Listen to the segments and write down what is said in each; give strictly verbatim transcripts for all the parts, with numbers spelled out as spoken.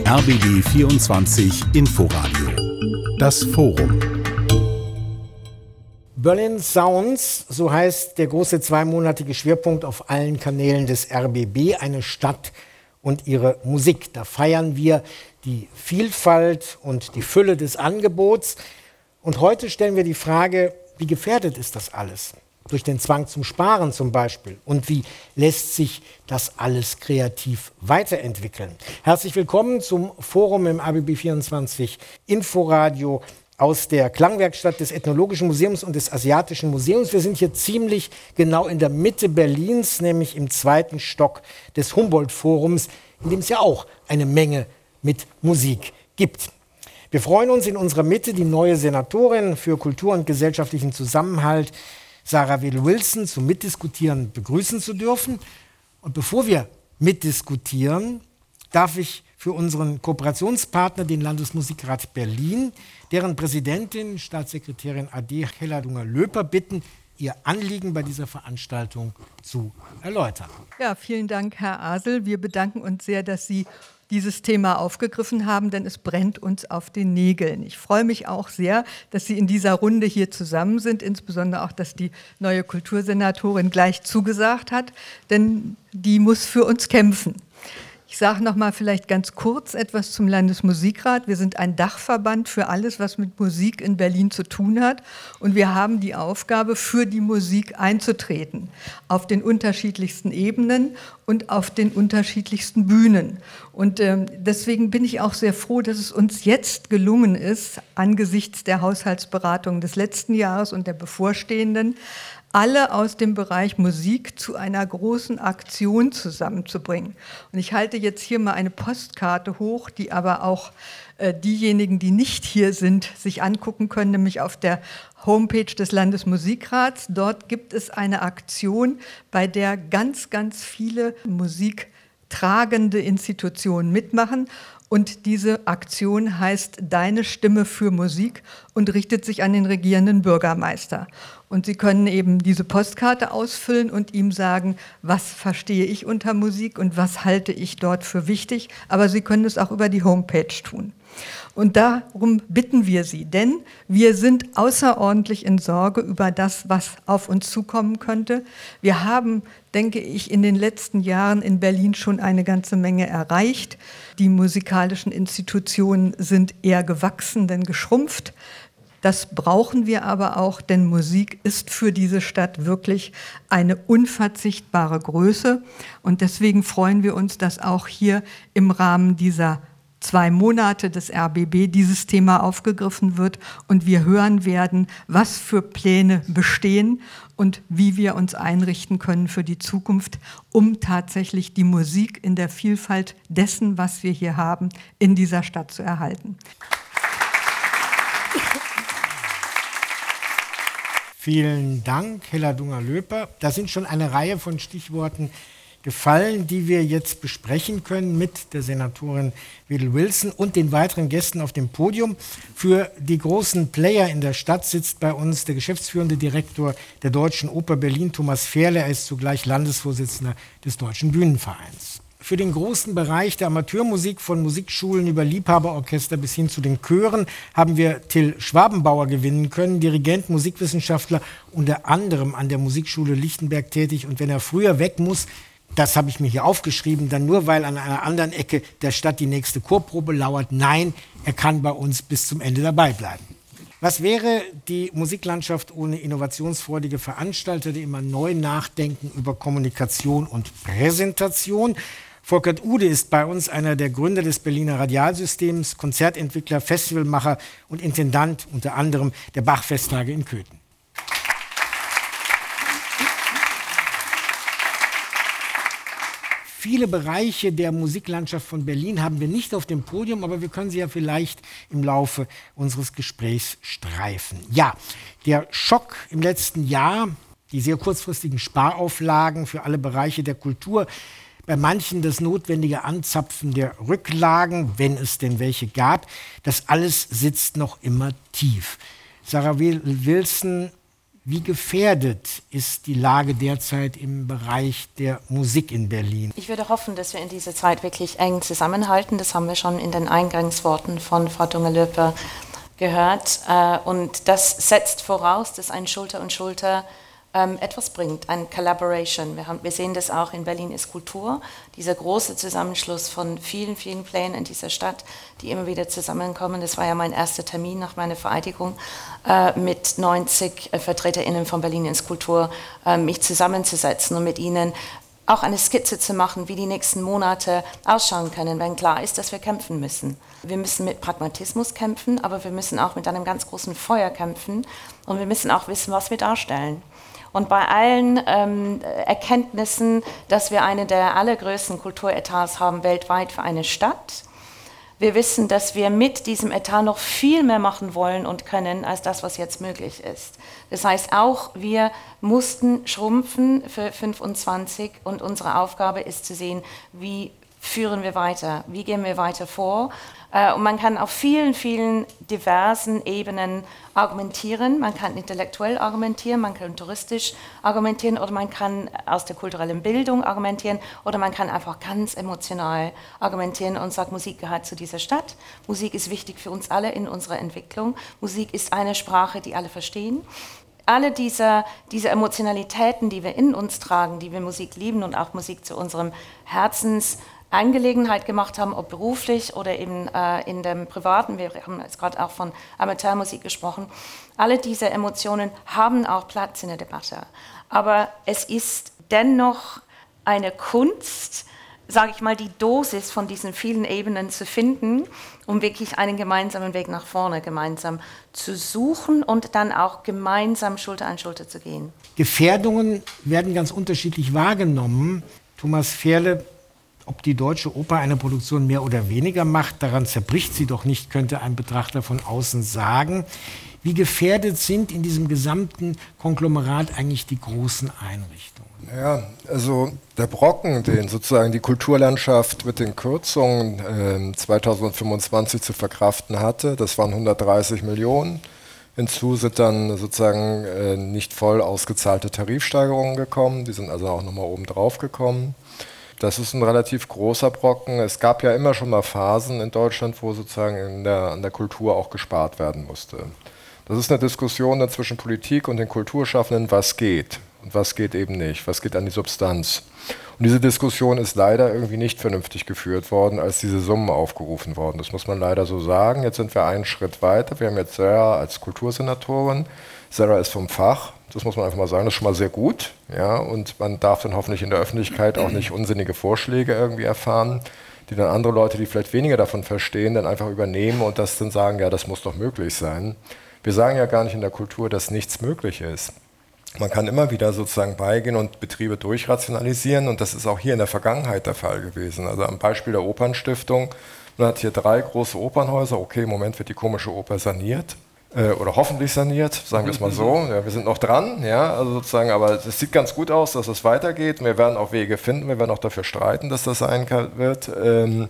R B B vierundzwanzig Inforadio. Das Forum. Berlin Sounds, so heißt der große zweimonatige Schwerpunkt auf allen Kanälen des R B B, eine Stadt und ihre Musik. Da feiern wir die Vielfalt und die Fülle des Angebots. Und heute stellen wir die Frage, wie gefährdet ist das alles? Durch den Zwang zum Sparen zum Beispiel. Und wie lässt sich das alles kreativ weiterentwickeln? Herzlich willkommen zum Forum im R B B vierundzwanzig Inforadio aus der Klangwerkstatt des Ethnologischen Museums und des Asiatischen Museums. Wir sind hier ziemlich genau in der Mitte Berlins, nämlich im zweiten Stock des Humboldt-Forums, in dem es ja auch eine Menge mit Musik gibt. Wir freuen uns, in unserer Mitte die neue Senatorin für Kultur und gesellschaftlichen Zusammenhalt, Sarah Wedel-Wilson, zum Mitdiskutieren begrüßen zu dürfen. Und bevor wir mitdiskutieren, darf ich für unseren Kooperationspartner, den Landesmusikrat Berlin, deren Präsidentin, Staatssekretärin A D Helladunger-Löper, bitten, ihr Anliegen bei dieser Veranstaltung zu erläutern. Ja, vielen Dank, Herr Asel. Wir bedanken uns sehr, dass Sie dieses Thema aufgegriffen haben, denn es brennt uns auf den Nägeln. Ich freue mich auch sehr, dass Sie in dieser Runde hier zusammen sind, insbesondere auch, dass die neue Kultursenatorin gleich zugesagt hat, denn die muss für uns kämpfen. Ich sage noch mal vielleicht ganz kurz etwas zum Landesmusikrat. Wir sind ein Dachverband für alles, was mit Musik in Berlin zu tun hat. Und wir haben die Aufgabe, für die Musik einzutreten, auf den unterschiedlichsten Ebenen und auf den unterschiedlichsten Bühnen. Und ähm, deswegen bin ich auch sehr froh, dass es uns jetzt gelungen ist, angesichts der Haushaltsberatung des letzten Jahres und der bevorstehenden, alle aus dem Bereich Musik zu einer großen Aktion zusammenzubringen. Und ich halte jetzt hier mal eine Postkarte hoch, die aber auch äh, diejenigen, die nicht hier sind, sich angucken können, nämlich auf der Homepage des Landesmusikrats. Dort gibt es eine Aktion, bei der ganz, ganz viele musiktragende Institutionen mitmachen. Und diese Aktion heißt Deine Stimme für Musik und richtet sich an den regierenden Bürgermeister. Und Sie können eben diese Postkarte ausfüllen und ihm sagen, was verstehe ich unter Musik und was halte ich dort für wichtig. Aber Sie können es auch über die Homepage tun. Und darum bitten wir Sie, denn wir sind außerordentlich in Sorge über das, was auf uns zukommen könnte. Wir haben, denke ich, in den letzten Jahren in Berlin schon eine ganze Menge erreicht. Die musikalischen Institutionen sind eher gewachsen denn geschrumpft. Das brauchen wir aber auch, denn Musik ist für diese Stadt wirklich eine unverzichtbare Größe. Und deswegen freuen wir uns, dass auch hier im Rahmen dieser zwei Monate des R B B dieses Thema aufgegriffen wird und wir hören werden, was für Pläne bestehen und wie wir uns einrichten können für die Zukunft, um tatsächlich die Musik in der Vielfalt dessen, was wir hier haben, in dieser Stadt zu erhalten. Vielen Dank, Helladunger-Löper. Da sind schon eine Reihe von Stichworten gefallen, die wir jetzt besprechen können mit der Senatorin Wedel-Wilson und den weiteren Gästen auf dem Podium. Für die großen Player in der Stadt sitzt bei uns der geschäftsführende Direktor der Deutschen Oper Berlin, Thomas Fehrle. Er ist zugleich Landesvorsitzender des Deutschen Bühnenvereins. Für den großen Bereich der Amateurmusik, von Musikschulen über Liebhaberorchester bis hin zu den Chören, haben wir Till Schwabenbauer gewinnen können, Dirigent, Musikwissenschaftler, unter anderem an der Musikschule Lichtenberg tätig. Und wenn er früher weg muss, das habe ich mir hier aufgeschrieben, dann nur, weil an einer anderen Ecke der Stadt die nächste Chorprobe lauert. Nein, er kann bei uns bis zum Ende dabei bleiben. Was wäre die Musiklandschaft ohne innovationsfreudige Veranstalter, die immer neu nachdenken über Kommunikation und Präsentation? Volkert Ude ist bei uns einer der Gründer des Berliner Radialsystems, Konzertentwickler, Festivalmacher und Intendant unter anderem der Bach-Festtage in Köthen. Viele Bereiche der Musiklandschaft von Berlin haben wir nicht auf dem Podium, aber wir können sie ja vielleicht im Laufe unseres Gesprächs streifen. Ja, der Schock im letzten Jahr, die sehr kurzfristigen Sparauflagen für alle Bereiche der Kultur, bei manchen das notwendige Anzapfen der Rücklagen, wenn es denn welche gab, das alles sitzt noch immer tief. Sarah Wedel-Wilson, Wie gefährdet ist die Lage derzeit im Bereich der Musik in Berlin? Ich würde hoffen, dass wir in dieser Zeit wirklich eng zusammenhalten. Das haben wir schon in den Eingangsworten von Frau Dunge-Löper gehört. Und das setzt voraus, dass ein Schulter und Schulter ähm, etwas bringt, ein Collaboration. Wir, haben, wir sehen das auch in Berlin ist Kultur, dieser große Zusammenschluss von vielen, vielen Plänen in dieser Stadt, die immer wieder zusammenkommen. Das war ja mein erster Termin nach meiner Vereidigung äh, mit neunzig äh, VertreterInnen von Berlin ist Kultur, äh, mich zusammenzusetzen und mit ihnen auch eine Skizze zu machen, wie die nächsten Monate ausschauen können, wenn klar ist, dass wir kämpfen müssen. Wir müssen mit Pragmatismus kämpfen, aber wir müssen auch mit einem ganz großen Feuer kämpfen und wir müssen auch wissen, was wir darstellen. Und bei allen ähm, Erkenntnissen, dass wir eine der allergrößten Kulturetats haben weltweit für eine Stadt, wir wissen, dass wir mit diesem Etat noch viel mehr machen wollen und können, als das, was jetzt möglich ist. Das heißt, auch wir mussten schrumpfen für fünfundzwanzig und unsere Aufgabe ist zu sehen, wie führen wir weiter, wie gehen wir weiter vor. Und man kann auf vielen, vielen diversen Ebenen argumentieren. Man kann intellektuell argumentieren, man kann touristisch argumentieren oder man kann aus der kulturellen Bildung argumentieren oder man kann einfach ganz emotional argumentieren und sagen, Musik gehört zu dieser Stadt. Musik ist wichtig für uns alle in unserer Entwicklung. Musik ist eine Sprache, die alle verstehen. Alle diese, diese Emotionalitäten, die wir in uns tragen, die wir Musik lieben und auch Musik zu unserem Herzens Angelegenheit gemacht haben, ob beruflich oder eben äh, in dem Privaten, wir haben jetzt gerade auch von Amateurmusik gesprochen, alle diese Emotionen haben auch Platz in der Debatte. Aber es ist dennoch eine Kunst, sage ich mal, die Dosis von diesen vielen Ebenen zu finden, um wirklich einen gemeinsamen Weg nach vorne gemeinsam zu suchen und dann auch gemeinsam Schulter an Schulter zu gehen. Gefährdungen werden ganz unterschiedlich wahrgenommen. Thomas Fehrle, ob die Deutsche Oper eine Produktion mehr oder weniger macht, daran zerbricht sie doch nicht, könnte ein Betrachter von außen sagen. Wie gefährdet sind in diesem gesamten Konglomerat eigentlich die großen Einrichtungen? Ja, also der Brocken, den sozusagen die Kulturlandschaft mit den Kürzungen äh, zweitausendfünfundzwanzig zu verkraften hatte, das waren hundertdreißig Millionen. Hinzu sind dann sozusagen äh, nicht voll ausgezahlte Tarifsteigerungen gekommen, die sind also auch nochmal oben drauf gekommen. Das ist ein relativ großer Brocken. Es gab ja immer schon mal Phasen in Deutschland, wo sozusagen in der, an der Kultur auch gespart werden musste. Das ist eine Diskussion zwischen Politik und den Kulturschaffenden, was geht und was geht eben nicht, was geht an die Substanz. Und diese Diskussion ist leider irgendwie nicht vernünftig geführt worden, als diese Summen aufgerufen wurden. Das muss man leider so sagen. Jetzt sind wir einen Schritt weiter. Wir haben jetzt Sarah als Kultursenatorin. Sarah ist vom Fach. Das muss man einfach mal sagen, das ist schon mal sehr gut. Ja, und man darf dann hoffentlich in der Öffentlichkeit auch nicht unsinnige Vorschläge irgendwie erfahren, die dann andere Leute, die vielleicht weniger davon verstehen, dann einfach übernehmen und das dann sagen, ja, das muss doch möglich sein. Wir sagen ja gar nicht in der Kultur, dass nichts möglich ist. Man kann immer wieder sozusagen beigehen und Betriebe durchrationalisieren und das ist auch hier in der Vergangenheit der Fall gewesen. Also am Beispiel der Opernstiftung, man hat hier drei große Opernhäuser, okay, im Moment wird die Komische Oper saniert. Oder hoffentlich saniert, sagen wir es mal so. Ja, wir sind noch dran, ja, also sozusagen, aber es sieht ganz gut aus, dass es weitergeht. Wir werden auch Wege finden, wir werden auch dafür streiten, dass das sein wird. Ähm,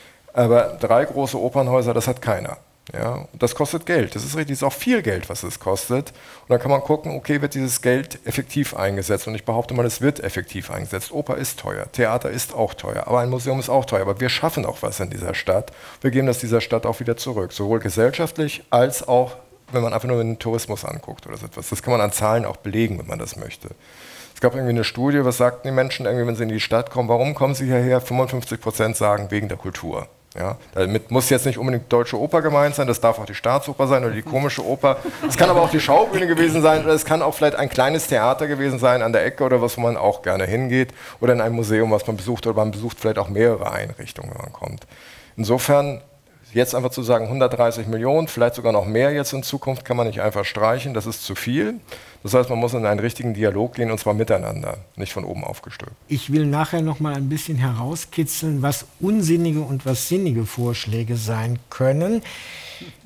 aber drei große Opernhäuser, das hat keiner. Ja, und das kostet Geld. Das ist richtig, das ist auch viel Geld, was es kostet. Und dann kann man gucken, okay, wird dieses Geld effektiv eingesetzt? Und ich behaupte mal, es wird effektiv eingesetzt. Oper ist teuer, Theater ist auch teuer, aber ein Museum ist auch teuer. Aber wir schaffen auch was in dieser Stadt. Wir geben das dieser Stadt auch wieder zurück, sowohl gesellschaftlich als auch wenn man einfach nur den Tourismus anguckt oder so etwas. Das kann man an Zahlen auch belegen, wenn man das möchte. Es gab irgendwie eine Studie, was sagten die Menschen, irgendwie, wenn sie in die Stadt kommen, warum kommen sie hierher? fünfundfünfzig Prozent sagen, wegen der Kultur. Ja, damit muss jetzt nicht unbedingt die Deutsche Oper gemeint sein, das darf auch die Staatsoper sein oder die Komische Oper. Es kann aber auch die Schaubühne gewesen sein oder es kann auch vielleicht ein kleines Theater gewesen sein an der Ecke oder was, wo man auch gerne hingeht oder in einem Museum, was man besucht oder man besucht vielleicht auch mehrere Einrichtungen, wenn man kommt. Insofern jetzt einfach zu sagen, hundertdreißig Millionen, vielleicht sogar noch mehr jetzt in Zukunft, kann man nicht einfach streichen, das ist zu viel. Das heißt, man muss in einen richtigen Dialog gehen und zwar miteinander, nicht von oben aufgestülpt. Ich will nachher noch mal ein bisschen herauskitzeln, was unsinnige und was sinnige Vorschläge sein können.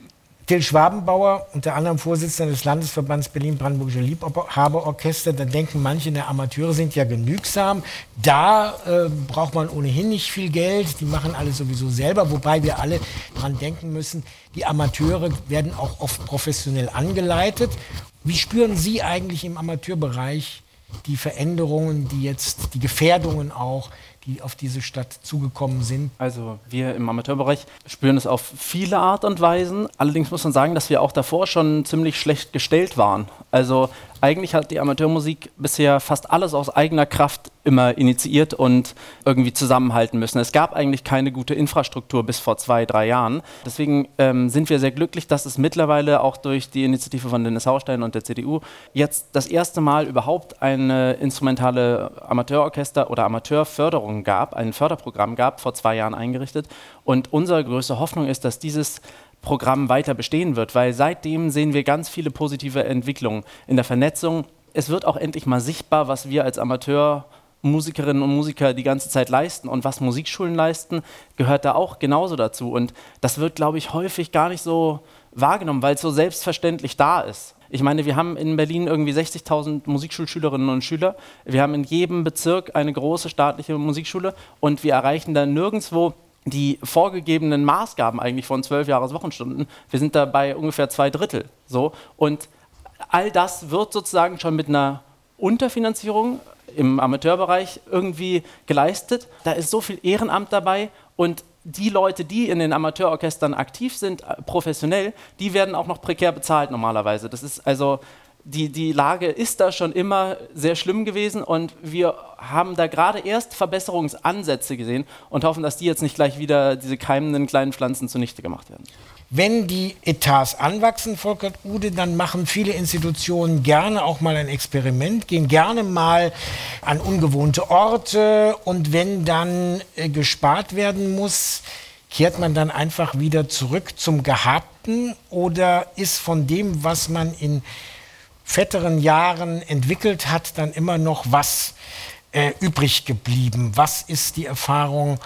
Till Schwabenbauer, unter anderem Vorsitzender des Landesverbands Berlin-Brandenburgische Liebhaberorchester, da denken manche, der Amateure sind ja genügsam. Da äh, braucht man ohnehin nicht viel Geld, die machen alles sowieso selber, wobei wir alle dran denken müssen, die Amateure werden auch oft professionell angeleitet. Wie spüren Sie eigentlich im Amateurbereich die Veränderungen, die jetzt, die Gefährdungen auch, die auf diese Stadt zugekommen sind? Also wir im Amateurbereich spüren es auf viele Art und Weisen. Allerdings muss man sagen, dass wir auch davor schon ziemlich schlecht gestellt waren. Also eigentlich hat die Amateurmusik bisher fast alles aus eigener Kraft immer initiiert und irgendwie zusammenhalten müssen. Es gab eigentlich keine gute Infrastruktur bis vor zwei, drei Jahren. Deswegen ähm, sind wir sehr glücklich, dass es mittlerweile auch durch die Initiative von Dennis Haustein und der C D U jetzt das erste Mal überhaupt eine instrumentale Amateurorchester- oder Amateurförderung gab, ein Förderprogramm gab, vor zwei Jahren eingerichtet. Und unsere größte Hoffnung ist, dass dieses Programm weiter bestehen wird, weil seitdem sehen wir ganz viele positive Entwicklungen in der Vernetzung. Es wird auch endlich mal sichtbar, was wir als Amateurmusikerinnen und Musiker die ganze Zeit leisten und was Musikschulen leisten, gehört da auch genauso dazu. Und das wird, glaube ich, häufig gar nicht so wahrgenommen, weil es so selbstverständlich da ist. Ich meine, wir haben in Berlin irgendwie sechzigtausend Musikschulschülerinnen und Schüler. Wir haben in jedem Bezirk eine große staatliche Musikschule und wir erreichen da nirgendwo die vorgegebenen Maßgaben eigentlich von zwölf Jahreswochenstunden. Wir sind da bei ungefähr zwei Drittel. So. Und all das wird sozusagen schon mit einer Unterfinanzierung im Amateurbereich irgendwie geleistet. Da ist so viel Ehrenamt dabei und die Leute, die in den Amateurorchestern aktiv sind, professionell, die werden auch noch prekär bezahlt normalerweise. Das ist also, die, die Lage ist da schon immer sehr schlimm gewesen und wir haben da gerade erst Verbesserungsansätze gesehen und hoffen, dass die jetzt nicht gleich wieder diese keimenden kleinen Pflanzen zunichte gemacht werden. Wenn die Etats anwachsen, Volkert Ude, dann machen viele Institutionen gerne auch mal ein Experiment, gehen gerne mal an ungewohnte Orte und wenn dann äh, gespart werden muss, kehrt man dann einfach wieder zurück zum Gehabten oder ist von dem, was man in fetteren Jahren entwickelt hat, dann immer noch was äh, übrig geblieben? Was ist die Erfahrung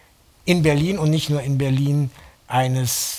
in Berlin und nicht nur in Berlin eines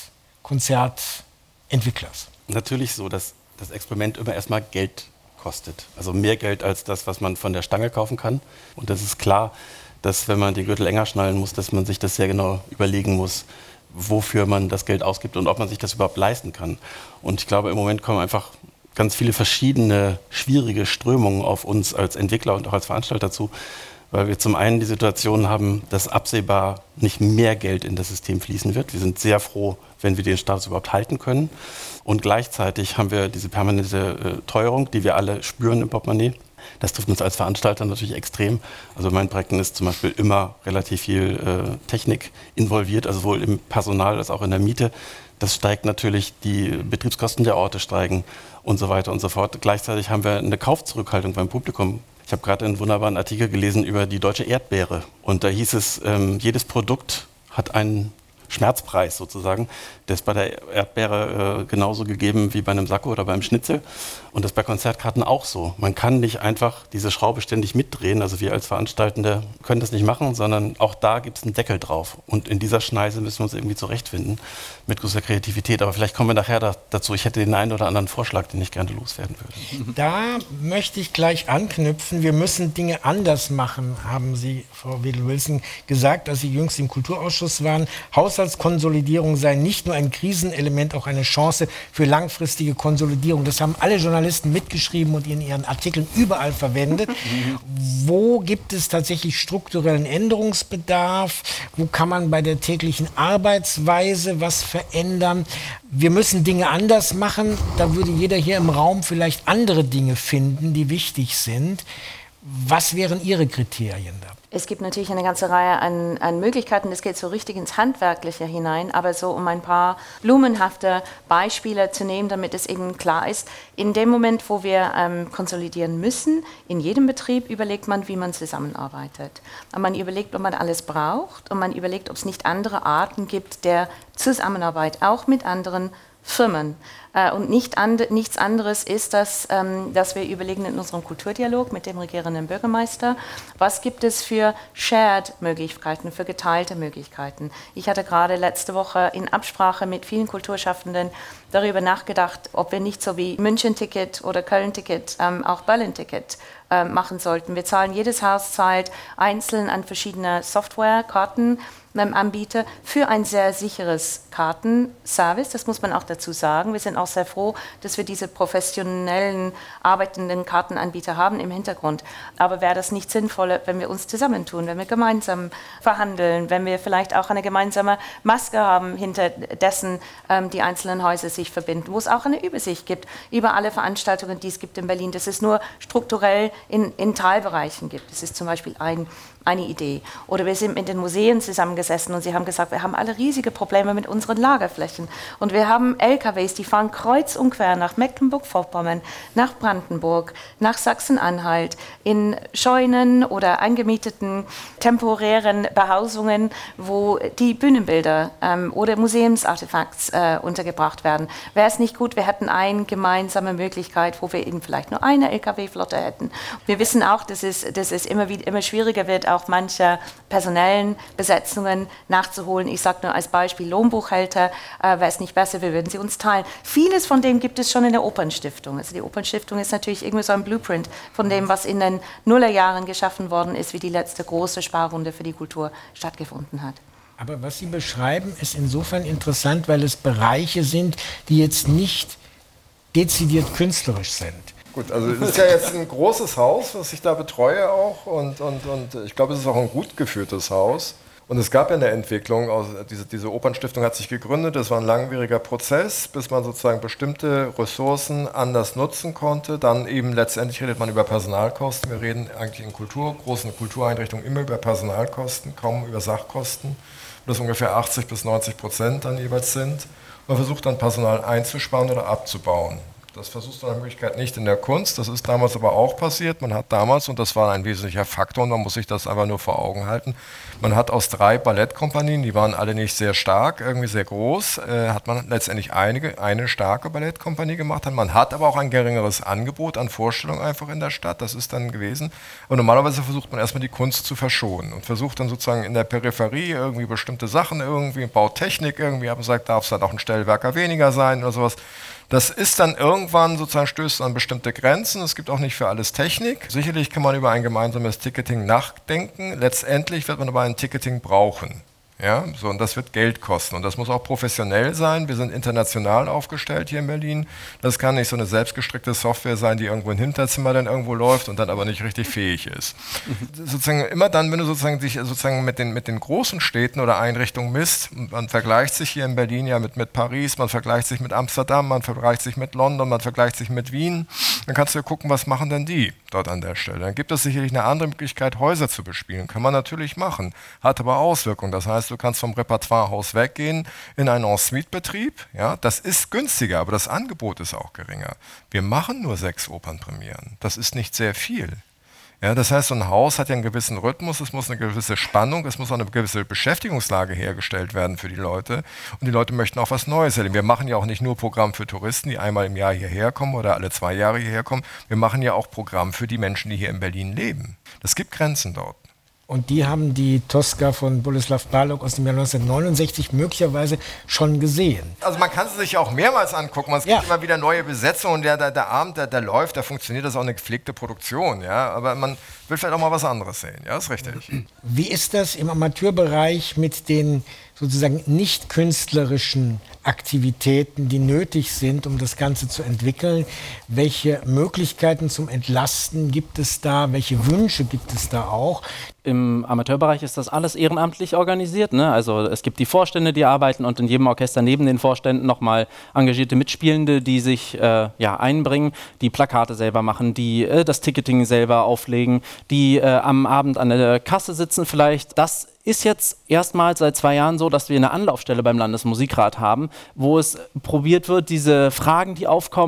Konzertentwicklers? Natürlich so, dass das Experiment immer erstmal Geld kostet. Also mehr Geld als das, was man von der Stange kaufen kann. Und das ist klar, dass wenn man den Gürtel enger schnallen muss, dass man sich das sehr genau überlegen muss, wofür man das Geld ausgibt und ob man sich das überhaupt leisten kann. Und ich glaube, im Moment kommen einfach ganz viele verschiedene schwierige Strömungen auf uns als Entwickler und auch als Veranstalter zu, weil wir zum einen die Situation haben, dass absehbar nicht mehr Geld in das System fließen wird. Wir sind sehr froh, wenn wir den Status überhaupt halten können. Und gleichzeitig haben wir diese permanente äh, Teuerung, die wir alle spüren im Portemonnaie. Das trifft uns als Veranstalter natürlich extrem. Also in meinen Projekten ist zum Beispiel immer relativ viel äh, Technik involviert, also sowohl im Personal als auch in der Miete. Das steigt natürlich, die Betriebskosten der Orte steigen und so weiter und so fort. Gleichzeitig haben wir eine Kaufzurückhaltung beim Publikum. Ich habe gerade einen wunderbaren Artikel gelesen über die deutsche Erdbeere. Und da hieß es, ähm, jedes Produkt hat einen Schmerzpreis sozusagen. Der ist bei der Erdbeere äh, genauso gegeben wie bei einem Sakko oder beim Schnitzel. Und das ist bei Konzertkarten auch so. Man kann nicht einfach diese Schraube ständig mitdrehen. Also wir als Veranstaltende können das nicht machen, sondern auch da gibt es einen Deckel drauf. Und in dieser Schneise müssen wir uns irgendwie zurechtfinden mit großer Kreativität. Aber vielleicht kommen wir nachher da, dazu. Ich hätte den einen oder anderen Vorschlag, den ich gerne loswerden würde. Da möchte ich gleich anknüpfen. Wir müssen Dinge anders machen, haben Sie, Frau Wedel-Wilson, gesagt, als Sie jüngst im Kulturausschuss waren. Haushaltskonsolidierung sei nicht nur ein Krisenelement, auch eine Chance für langfristige Konsolidierung. Das haben alle Journalisten mitgeschrieben und in ihren Artikeln überall verwendet. Wo gibt es tatsächlich strukturellen Änderungsbedarf? Wo kann man bei der täglichen Arbeitsweise was verändern? Wir müssen Dinge anders machen. Da würde jeder hier im Raum vielleicht andere Dinge finden, die wichtig sind. Was wären Ihre Kriterien da? Es gibt natürlich eine ganze Reihe an, an Möglichkeiten, das geht so richtig ins Handwerkliche hinein, aber so um ein paar blumenhafte Beispiele zu nehmen, damit es eben klar ist, in dem Moment, wo wir ähm, konsolidieren müssen, in jedem Betrieb überlegt man, wie man zusammenarbeitet. Und man überlegt, ob man alles braucht und man überlegt, ob es nicht andere Arten gibt der Zusammenarbeit, auch mit anderen Firmen. Äh, und nicht and, nichts anderes ist, dass, ähm, dass wir überlegen in unserem Kulturdialog mit dem regierenden Bürgermeister, was gibt es für Shared-Möglichkeiten, für geteilte Möglichkeiten. Ich hatte gerade letzte Woche in Absprache mit vielen Kulturschaffenden darüber nachgedacht, ob wir nicht so wie München-Ticket oder Köln-Ticket ähm, auch Berlin-Ticket äh, machen sollten. Wir zahlen, jedes Haus zahlt einzeln an verschiedene Software-Karten, Anbieter für ein sehr sicheres Kartenservice. Das muss man auch dazu sagen. Wir sind auch sehr froh, dass wir diese professionellen, arbeitenden Kartenanbieter haben im Hintergrund. Aber wäre das nicht sinnvoller, wenn wir uns zusammentun, wenn wir gemeinsam verhandeln, wenn wir vielleicht auch eine gemeinsame Maske haben, hinter dessen ähm, die einzelnen Häuser sich verbinden, wo es auch eine Übersicht gibt über alle Veranstaltungen, die es gibt in Berlin, dass es nur strukturell in, in Teilbereichen gibt. Das ist zum Beispiel ein eine Idee. Oder wir sind mit den Museen zusammengesessen und sie haben gesagt, wir haben alle riesige Probleme mit unseren Lagerflächen. Und wir haben L K Ws, die fahren kreuz und quer nach Mecklenburg-Vorpommern, nach Brandenburg, nach Sachsen-Anhalt, in Scheunen oder eingemieteten temporären Behausungen, wo die Bühnenbilder ähm, oder Museumsartefakte äh, untergebracht werden. Wäre es nicht gut, wir hätten eine gemeinsame Möglichkeit, wo wir eben vielleicht nur eine L K W-Flotte hätten. Wir wissen auch, dass es, dass es immer, wieder, immer schwieriger wird, auch manche personellen Besetzungen nachzuholen. Ich sage nur als Beispiel Lohnbuchhalter, äh, wäre es nicht besser, wir würden sie uns teilen. Vieles von dem gibt es schon in der Opernstiftung. Also die Opernstiftung ist natürlich irgendwie so ein Blueprint von dem, was in den Nullerjahren geschaffen worden ist, wie die letzte große Sparrunde für die Kultur stattgefunden hat. Aber was Sie beschreiben, ist insofern interessant, weil es Bereiche sind, die jetzt nicht dezidiert künstlerisch sind. Gut, also es ist ja jetzt ein großes Haus, was ich da betreue auch und, und, und ich glaube, es ist auch ein gut geführtes Haus. Und es gab ja eine Entwicklung, also diese, diese Opernstiftung hat sich gegründet, das war ein langwieriger Prozess, bis man sozusagen bestimmte Ressourcen anders nutzen konnte. Dann eben letztendlich redet man über Personalkosten, wir reden eigentlich in Kultur, großen Kultureinrichtungen immer über Personalkosten, kaum über Sachkosten, das ungefähr achtzig bis neunzig Prozent dann jeweils sind. Man versucht dann Personal einzusparen oder abzubauen. Das versuchst du nach Möglichkeit nicht in der Kunst, das ist damals aber auch passiert. Man hat damals, und das war ein wesentlicher Faktor, und man muss sich das einfach nur vor Augen halten, man hat aus drei Ballettkompanien, die waren alle nicht sehr stark, irgendwie sehr groß, äh, hat man letztendlich einige, eine starke Ballettkompanie gemacht. Man hat aber auch ein geringeres Angebot an Vorstellungen einfach in der Stadt, das ist dann gewesen. Und normalerweise versucht man erstmal die Kunst zu verschonen und versucht dann sozusagen in der Peripherie irgendwie bestimmte Sachen, irgendwie Bautechnik, irgendwie, aber sagt, darf es dann auch ein Stellwerker weniger sein oder sowas. Das ist dann irgendwann sozusagen, stößt an bestimmte Grenzen. Es gibt auch nicht für alles Technik. Sicherlich kann man über ein gemeinsames Ticketing nachdenken. Letztendlich wird man aber ein Ticketing brauchen. Ja, so, und das wird Geld kosten und das muss auch professionell sein. Wir sind international aufgestellt hier in Berlin. Das kann nicht so eine selbstgestrickte Software sein, die irgendwo im Hinterzimmer dann irgendwo läuft und dann aber nicht richtig fähig ist. Mhm. Sozusagen immer dann, wenn du sozusagen dich sozusagen mit den, mit den großen Städten oder Einrichtungen misst, man vergleicht sich hier in Berlin ja mit, mit Paris, man vergleicht sich mit Amsterdam, man vergleicht sich mit London, man vergleicht sich mit Wien, dann kannst du ja gucken, was machen denn die dort an der Stelle. Dann gibt es sicherlich eine andere Möglichkeit, Häuser zu bespielen. Kann man natürlich machen, hat aber Auswirkungen. Das heißt, du kannst vom Repertoirehaus weggehen in einen En-Suite-Betrieb. Ja, das ist günstiger, aber das Angebot ist auch geringer. Wir machen nur sechs Opernpremieren. Das ist nicht sehr viel. Ja, das heißt, so ein Haus hat ja einen gewissen Rhythmus, es muss eine gewisse Spannung, es muss auch eine gewisse Beschäftigungslage hergestellt werden für die Leute. Und die Leute möchten auch was Neues erleben. Wir machen ja auch nicht nur Programm für Touristen, die einmal im Jahr hierher kommen oder alle zwei Jahre hierher kommen. Wir machen ja auch Programm für die Menschen, die hier in Berlin leben. Es gibt Grenzen dort. Und die haben die Tosca von Boleslav Balog aus dem Jahr neunzehnhundertneunundsechzig möglicherweise schon gesehen. Also man kann sie sich auch mehrmals angucken. Es gibt ja immer wieder neue Besetzungen. Der, der, der Abend, der, der läuft, da funktioniert das auch eine gepflegte Produktion. Ja? Aber man will vielleicht auch mal was anderes sehen. Ja, ist richtig. Wie ist das im Amateurbereich mit den sozusagen nicht künstlerischen Aktivitäten, die nötig sind, um das Ganze zu entwickeln? Welche Möglichkeiten zum Entlasten gibt es da? Welche Wünsche gibt es da auch? Im Amateurbereich ist das alles ehrenamtlich organisiert. Ne? Also es gibt die Vorstände, die arbeiten und in jedem Orchester neben den Vorständen nochmal engagierte Mitspielende, die sich äh, ja, einbringen, die Plakate selber machen, die äh, das Ticketing selber auflegen, die äh, am Abend an der Kasse sitzen vielleicht. Das ist jetzt erstmals seit zwei Jahren so, dass wir eine Anlaufstelle beim Landesmusikrat haben, wo es probiert wird, diese Fragen, die aufkommen,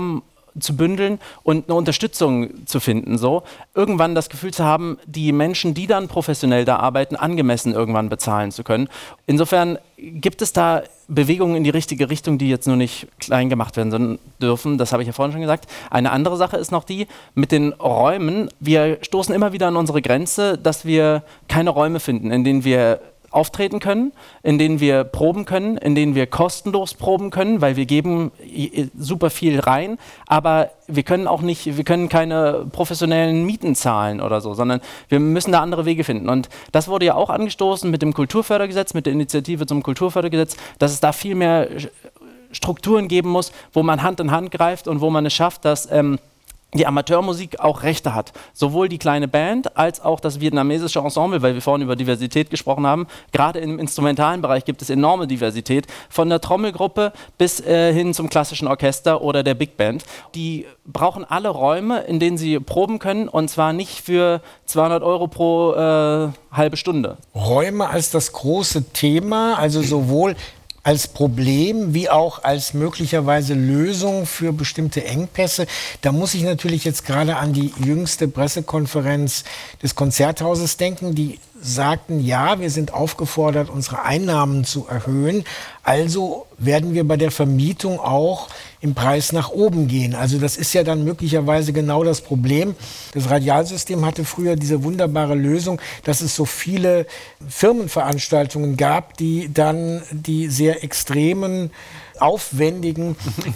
zu bündeln und eine Unterstützung zu finden. So. Irgendwann das Gefühl zu haben, die Menschen, die dann professionell da arbeiten, angemessen irgendwann bezahlen zu können. Insofern gibt es da Bewegungen in die richtige Richtung, die jetzt nur nicht klein gemacht werden dürfen. Das habe ich ja vorhin schon gesagt. Eine andere Sache ist noch die, mit den Räumen. Wir stoßen immer wieder an unsere Grenze, dass wir keine Räume finden, in denen wir auftreten können, in denen wir proben können, in denen wir kostenlos proben können, weil wir geben super viel rein, aber wir können auch nicht, wir können keine professionellen Mieten zahlen oder so, sondern wir müssen da andere Wege finden. Und das wurde ja auch angestoßen mit dem Kulturfördergesetz, mit der Initiative zum Kulturfördergesetz, dass es da viel mehr Strukturen geben muss, wo man Hand in Hand greift und wo man es schafft, dass ähm, die Amateurmusik auch Rechte hat. Sowohl die kleine Band als auch das vietnamesische Ensemble, weil wir vorhin über Diversität gesprochen haben. Gerade im instrumentalen Bereich gibt es enorme Diversität, von der Trommelgruppe bis äh, hin zum klassischen Orchester oder der Big Band. Die brauchen alle Räume, in denen sie proben können, und zwar nicht für zweihundert Euro pro äh, halbe Stunde. Räume als das große Thema, also sowohl als Problem wie auch als möglicherweise Lösung für bestimmte Engpässe. Da muss ich natürlich jetzt gerade an die jüngste Pressekonferenz des Konzerthauses denken, die sagten, ja, wir sind aufgefordert, unsere Einnahmen zu erhöhen. Also werden wir bei der Vermietung auch im Preis nach oben gehen. Also das ist ja dann möglicherweise genau das Problem. Das Radialsystem hatte früher diese wunderbare Lösung, dass es so viele Firmenveranstaltungen gab, die dann die sehr extremen, aufwendigen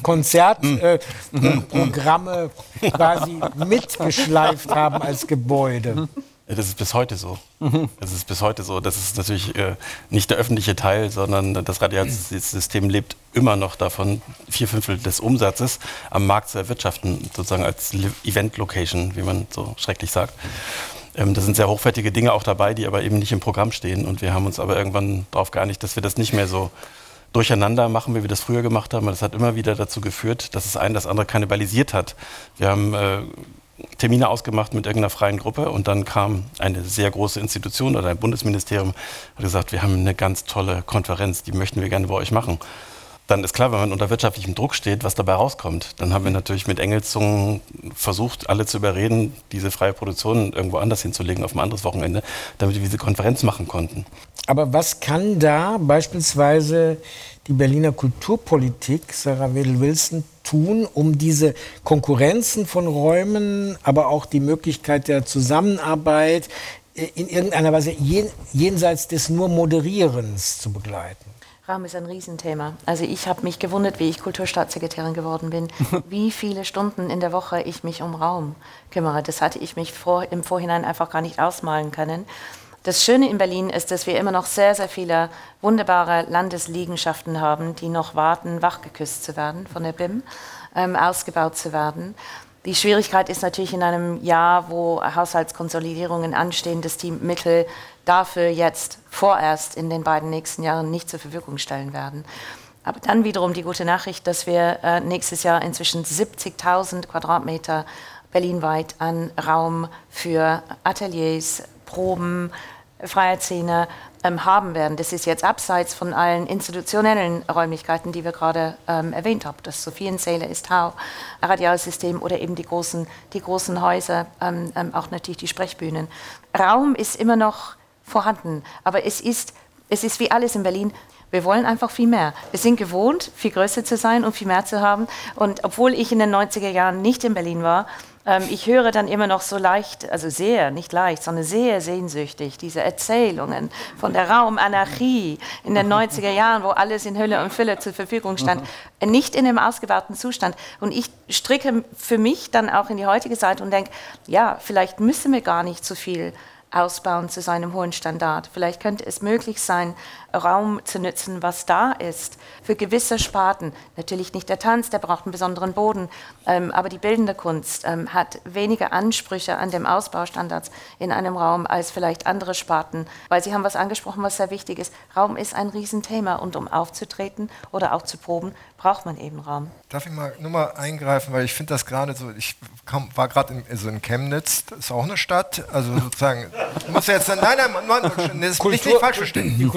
Konzertprogramme äh, quasi mitgeschleift haben als Gebäude. Das ist bis heute so. Das ist bis heute so. Das ist natürlich äh, nicht der öffentliche Teil, sondern das Radialsystem lebt immer noch davon, vier Fünftel des Umsatzes am Markt zu erwirtschaften, sozusagen als Event-Location, wie man so schrecklich sagt. Ähm, da sind sehr hochwertige Dinge auch dabei, die aber eben nicht im Programm stehen. Und wir haben uns aber irgendwann darauf geeinigt, dass wir das nicht mehr so durcheinander machen, wie wir das früher gemacht haben. Das hat immer wieder dazu geführt, dass es ein das andere kannibalisiert hat. Wir haben äh, Termine ausgemacht mit irgendeiner freien Gruppe und dann kam eine sehr große Institution oder ein Bundesministerium und hat gesagt, wir haben eine ganz tolle Konferenz, die möchten wir gerne bei euch machen. Dann ist klar, wenn man unter wirtschaftlichem Druck steht, was dabei rauskommt. Dann haben wir natürlich mit Engelszungen versucht, alle zu überreden, diese freie Produktion irgendwo anders hinzulegen, auf ein anderes Wochenende, damit wir diese Konferenz machen konnten. Aber was kann da beispielsweise die Berliner Kulturpolitik, Sarah Wedel-Wilson, tun, um diese Konkurrenzen von Räumen, aber auch die Möglichkeit der Zusammenarbeit in irgendeiner Weise jen, jenseits des nur Moderierens zu begleiten? Raum ist ein Riesenthema. Also ich habe mich gewundert, wie ich Kulturstaatssekretärin geworden bin, wie viele Stunden in der Woche ich mich um Raum kümmere. Das hatte ich mich vor, im Vorhinein einfach gar nicht ausmalen können. Das Schöne in Berlin ist, dass wir immer noch sehr, sehr viele wunderbare Landesliegenschaften haben, die noch warten, wachgeküsst zu werden von der B I M, ähm, ausgebaut zu werden. Die Schwierigkeit ist natürlich in einem Jahr, wo Haushaltskonsolidierungen anstehen, dass die Mittel dafür jetzt vorerst in den beiden nächsten Jahren nicht zur Verfügung stellen werden. Aber dann wiederum die gute Nachricht, dass wir äh, nächstes Jahr inzwischen siebzigtausend Quadratmeter berlinweit an Raum für Ateliers, Proben, Freiheitsszene ähm, haben werden. Das ist jetzt abseits von allen institutionellen Räumlichkeiten, die wir gerade ähm, erwähnt haben. Das Sophiensäle ist Tau, Radialsystem oder eben die großen, die großen Häuser, ähm, ähm, auch natürlich die Sprechbühnen. Raum ist immer noch vorhanden, aber es ist, es ist wie alles in Berlin. Wir wollen einfach viel mehr. Wir sind gewohnt, viel größer zu sein und viel mehr zu haben. Und obwohl ich in den neunziger Jahren nicht in Berlin war, ähm, ich höre dann immer noch so leicht, also sehr, nicht leicht, sondern sehr sehnsüchtig, diese Erzählungen von der Raumanarchie in den neunziger Jahren, wo alles in Hülle und Fülle zur Verfügung stand, mhm. nicht in einem ausgebauten Zustand. Und ich stricke für mich dann auch in die heutige Zeit und denke, ja, vielleicht müssen wir gar nicht so viel ausbauen zu seinem hohen Standard. Vielleicht könnte es möglich sein, Raum zu nutzen, was da ist, für gewisse Sparten. Natürlich nicht der Tanz, der braucht einen besonderen Boden, ähm, aber die bildende Kunst ähm, hat weniger Ansprüche an dem Ausbaustandards in einem Raum als vielleicht andere Sparten, weil Sie haben was angesprochen, was sehr wichtig ist. Raum ist ein Riesenthema und um aufzutreten oder auch zu proben, braucht man eben Raum. Darf ich mal nur mal eingreifen, weil ich finde das gerade so, ich kam, war gerade in, also in Chemnitz, das ist auch eine Stadt, also sozusagen, ich muss jetzt, nein, nein, nein, nein das ist Kultur, nicht, nicht falsch verstehen. Die Kulturhauptstadt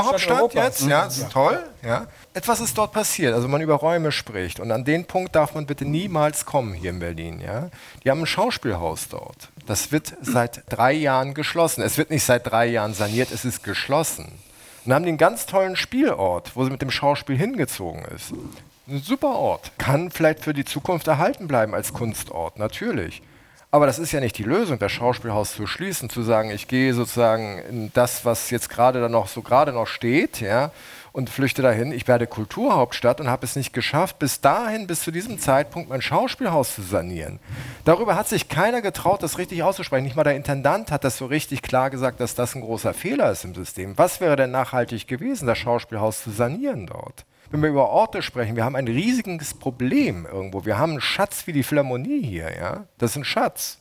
Kulturhauptstadt Europas. jetzt, ja, das ist Ja. toll. Ja. Etwas ist dort passiert, also man über Räume spricht. Und an den Punkt darf man bitte niemals kommen hier in Berlin. Ja. Die haben ein Schauspielhaus dort. Das wird seit drei Jahren geschlossen. Es wird nicht seit drei Jahren saniert, es ist geschlossen. Und dann haben die einen ganz tollen Spielort, wo sie mit dem Schauspiel hingezogen ist. Ein super Ort. Kann vielleicht für die Zukunft erhalten bleiben als Kunstort, natürlich. Aber das ist ja nicht die Lösung, das Schauspielhaus zu schließen, zu sagen, ich gehe sozusagen in das, was jetzt gerade da noch so gerade noch steht, ja, und flüchte dahin. Ich werde Kulturhauptstadt und habe es nicht geschafft, bis dahin, bis zu diesem Zeitpunkt mein Schauspielhaus zu sanieren. Darüber hat sich keiner getraut, das richtig auszusprechen. Nicht mal der Intendant hat das so richtig klar gesagt, dass das ein großer Fehler ist im System. Was wäre denn nachhaltig gewesen, das Schauspielhaus zu sanieren dort? Wenn wir über Orte sprechen, wir haben ein riesiges Problem irgendwo. Wir haben einen Schatz wie die Philharmonie hier. Ja? Das ist ein Schatz.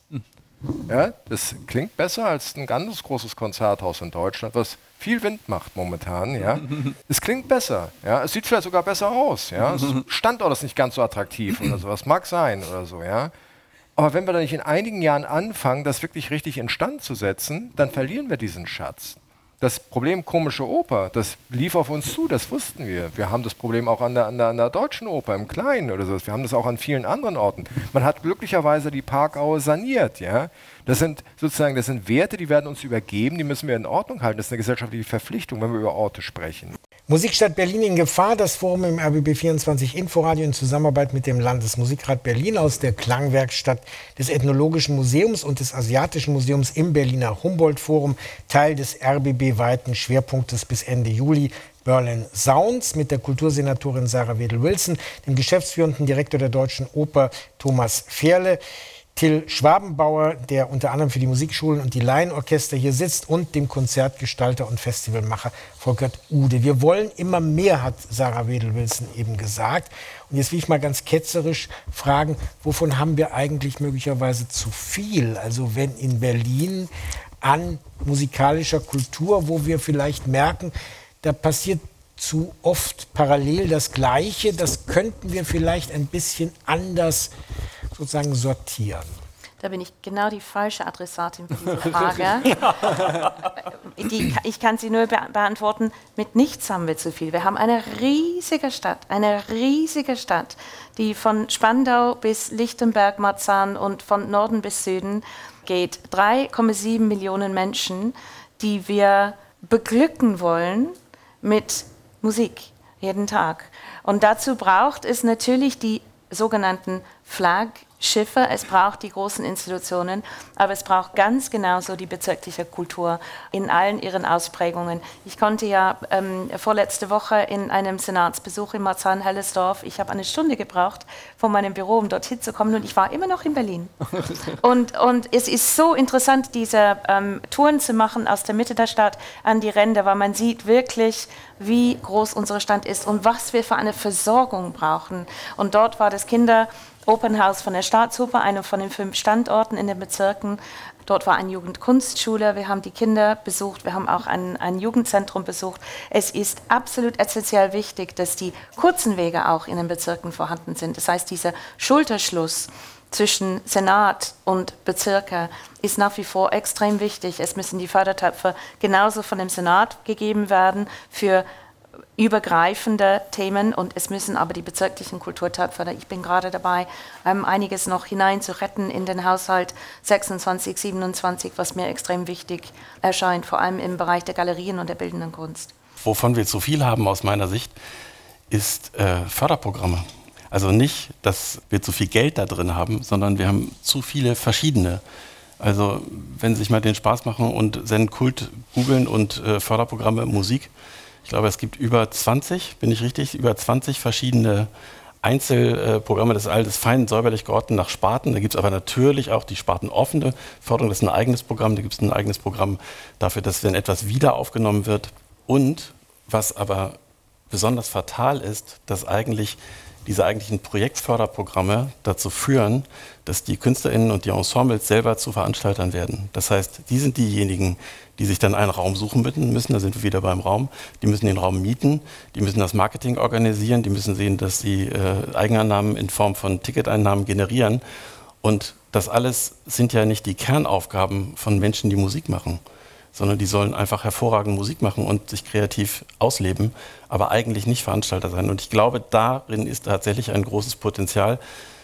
Ja? Das klingt besser als ein ganz großes Konzerthaus in Deutschland, was viel Wind macht momentan. Ja? Es klingt besser. Ja? Es sieht vielleicht sogar besser aus. Ja? Das Standort ist nicht ganz so attraktiv oder so. Das mag sein oder so. Ja? Aber wenn wir da nicht in einigen Jahren anfangen, das wirklich richtig instand zu setzen, dann verlieren wir diesen Schatz. Das Problem Komische Oper, das lief auf uns zu, das wussten wir. Wir haben das Problem auch an der, an der, an der Deutschen Oper im Kleinen oder so. Wir haben das auch an vielen anderen Orten. Man hat glücklicherweise die Parkaue saniert. Ja? Das sind sozusagen, das sind Werte, die werden uns übergeben, die müssen wir in Ordnung halten. Das ist eine gesellschaftliche Verpflichtung, wenn wir über Orte sprechen. Musikstadt Berlin in Gefahr, das Forum im R B B vierundzwanzig Inforadio in Zusammenarbeit mit dem Landesmusikrat Berlin aus der Klangwerkstatt des Ethnologischen Museums und des Asiatischen Museums im Berliner Humboldt-Forum, Teil des R B B-weiten Schwerpunktes bis Ende Juli Berlin Sounds, mit der Kultursenatorin Sarah Wedel-Wilson, dem geschäftsführenden Direktor der Deutschen Oper Thomas Fehrle, Till Schwabenbauer, der unter anderem für die Musikschulen und die Laienorchester hier sitzt, und dem Konzertgestalter und Festivalmacher Volkert Ude. Wir wollen immer mehr, hat Sarah Wedel-Wilson eben gesagt. Und jetzt will ich mal ganz ketzerisch fragen, wovon haben wir eigentlich möglicherweise zu viel? Also wenn in Berlin an musikalischer Kultur, wo wir vielleicht merken, da passiert zu oft parallel das Gleiche, das könnten wir vielleicht ein bisschen anders sozusagen sortieren. Da bin ich genau die falsche Adressatin für diese Frage. die, ich kann sie nur be beantworten, mit nichts haben wir zu viel. Wir haben eine riesige Stadt, eine riesige Stadt, die von Spandau bis Lichtenberg, Marzahn und von Norden bis Süden geht. drei Komma sieben Millionen Menschen, die wir beglücken wollen mit Musik jeden Tag. Und dazu braucht es natürlich die sogenannten Flaggschiffe, es braucht die großen Institutionen, aber es braucht ganz genauso die bezirkliche Kultur in allen ihren Ausprägungen. Ich konnte ja ähm, vorletzte Woche in einem Senatsbesuch in Marzahn-Hellersdorf, ich habe eine Stunde gebraucht von meinem Büro, um dorthin zu kommen, und ich war immer noch in Berlin. und, und es ist so interessant, diese ähm, Touren zu machen aus der Mitte der Stadt an die Ränder, weil man sieht wirklich, wie groß unsere Stadt ist und was wir für eine Versorgung brauchen. Und dort war das Kinderopernhaus von der Staatsoper, einer von den fünf Standorten in den Bezirken. Dort war eine Jugendkunstschule, wir haben die Kinder besucht, wir haben auch ein, ein Jugendzentrum besucht. Es ist absolut essentiell wichtig, dass die kurzen Wege auch in den Bezirken vorhanden sind. Das heißt, dieser Schulterschluss zwischen Senat und Bezirke ist nach wie vor extrem wichtig. Es müssen die Fördertöpfe genauso von dem Senat gegeben werden für übergreifende Themen, und es müssen aber die bezirklichen Kulturtöpfe, ich bin gerade dabei, ähm, einiges noch hinein zu retten in den Haushalt sechsundzwanzig, siebenundzwanzig, was mir extrem wichtig erscheint, vor allem im Bereich der Galerien und der bildenden Kunst. Wovon wir zu viel haben aus meiner Sicht, ist äh, Förderprogramme. Also nicht, dass wir zu viel Geld da drin haben, sondern wir haben zu viele verschiedene. Also wenn Sie sich mal den Spaß machen und Zen Kult googeln und äh, Förderprogramme Musik, ich glaube, es gibt über zwanzig, bin ich richtig, über zwanzig verschiedene Einzelprogramme. Das ist alles fein säuberlich geordnet nach Sparten. Da gibt es aber natürlich auch die spartenoffene Förderung. Das ist ein eigenes Programm. Da gibt es ein eigenes Programm dafür, dass wenn etwas wieder aufgenommen wird. Und was aber besonders fatal ist, dass eigentlich diese eigentlichen Projektförderprogramme dazu führen, dass die KünstlerInnen und die Ensembles selber zu Veranstaltern werden. Das heißt, die sind diejenigen, die sich dann einen Raum suchen müssen, da sind wir wieder beim Raum, die müssen den Raum mieten, die müssen das Marketing organisieren, die müssen sehen, dass sie äh, Eigeneinnahmen in Form von Ticketeinnahmen generieren. Und das alles sind ja nicht die Kernaufgaben von Menschen, die Musik machen, sondern die sollen einfach hervorragend Musik machen und sich kreativ ausleben, aber eigentlich nicht Veranstalter sein. Und ich glaube, darin ist tatsächlich ein großes Potenzial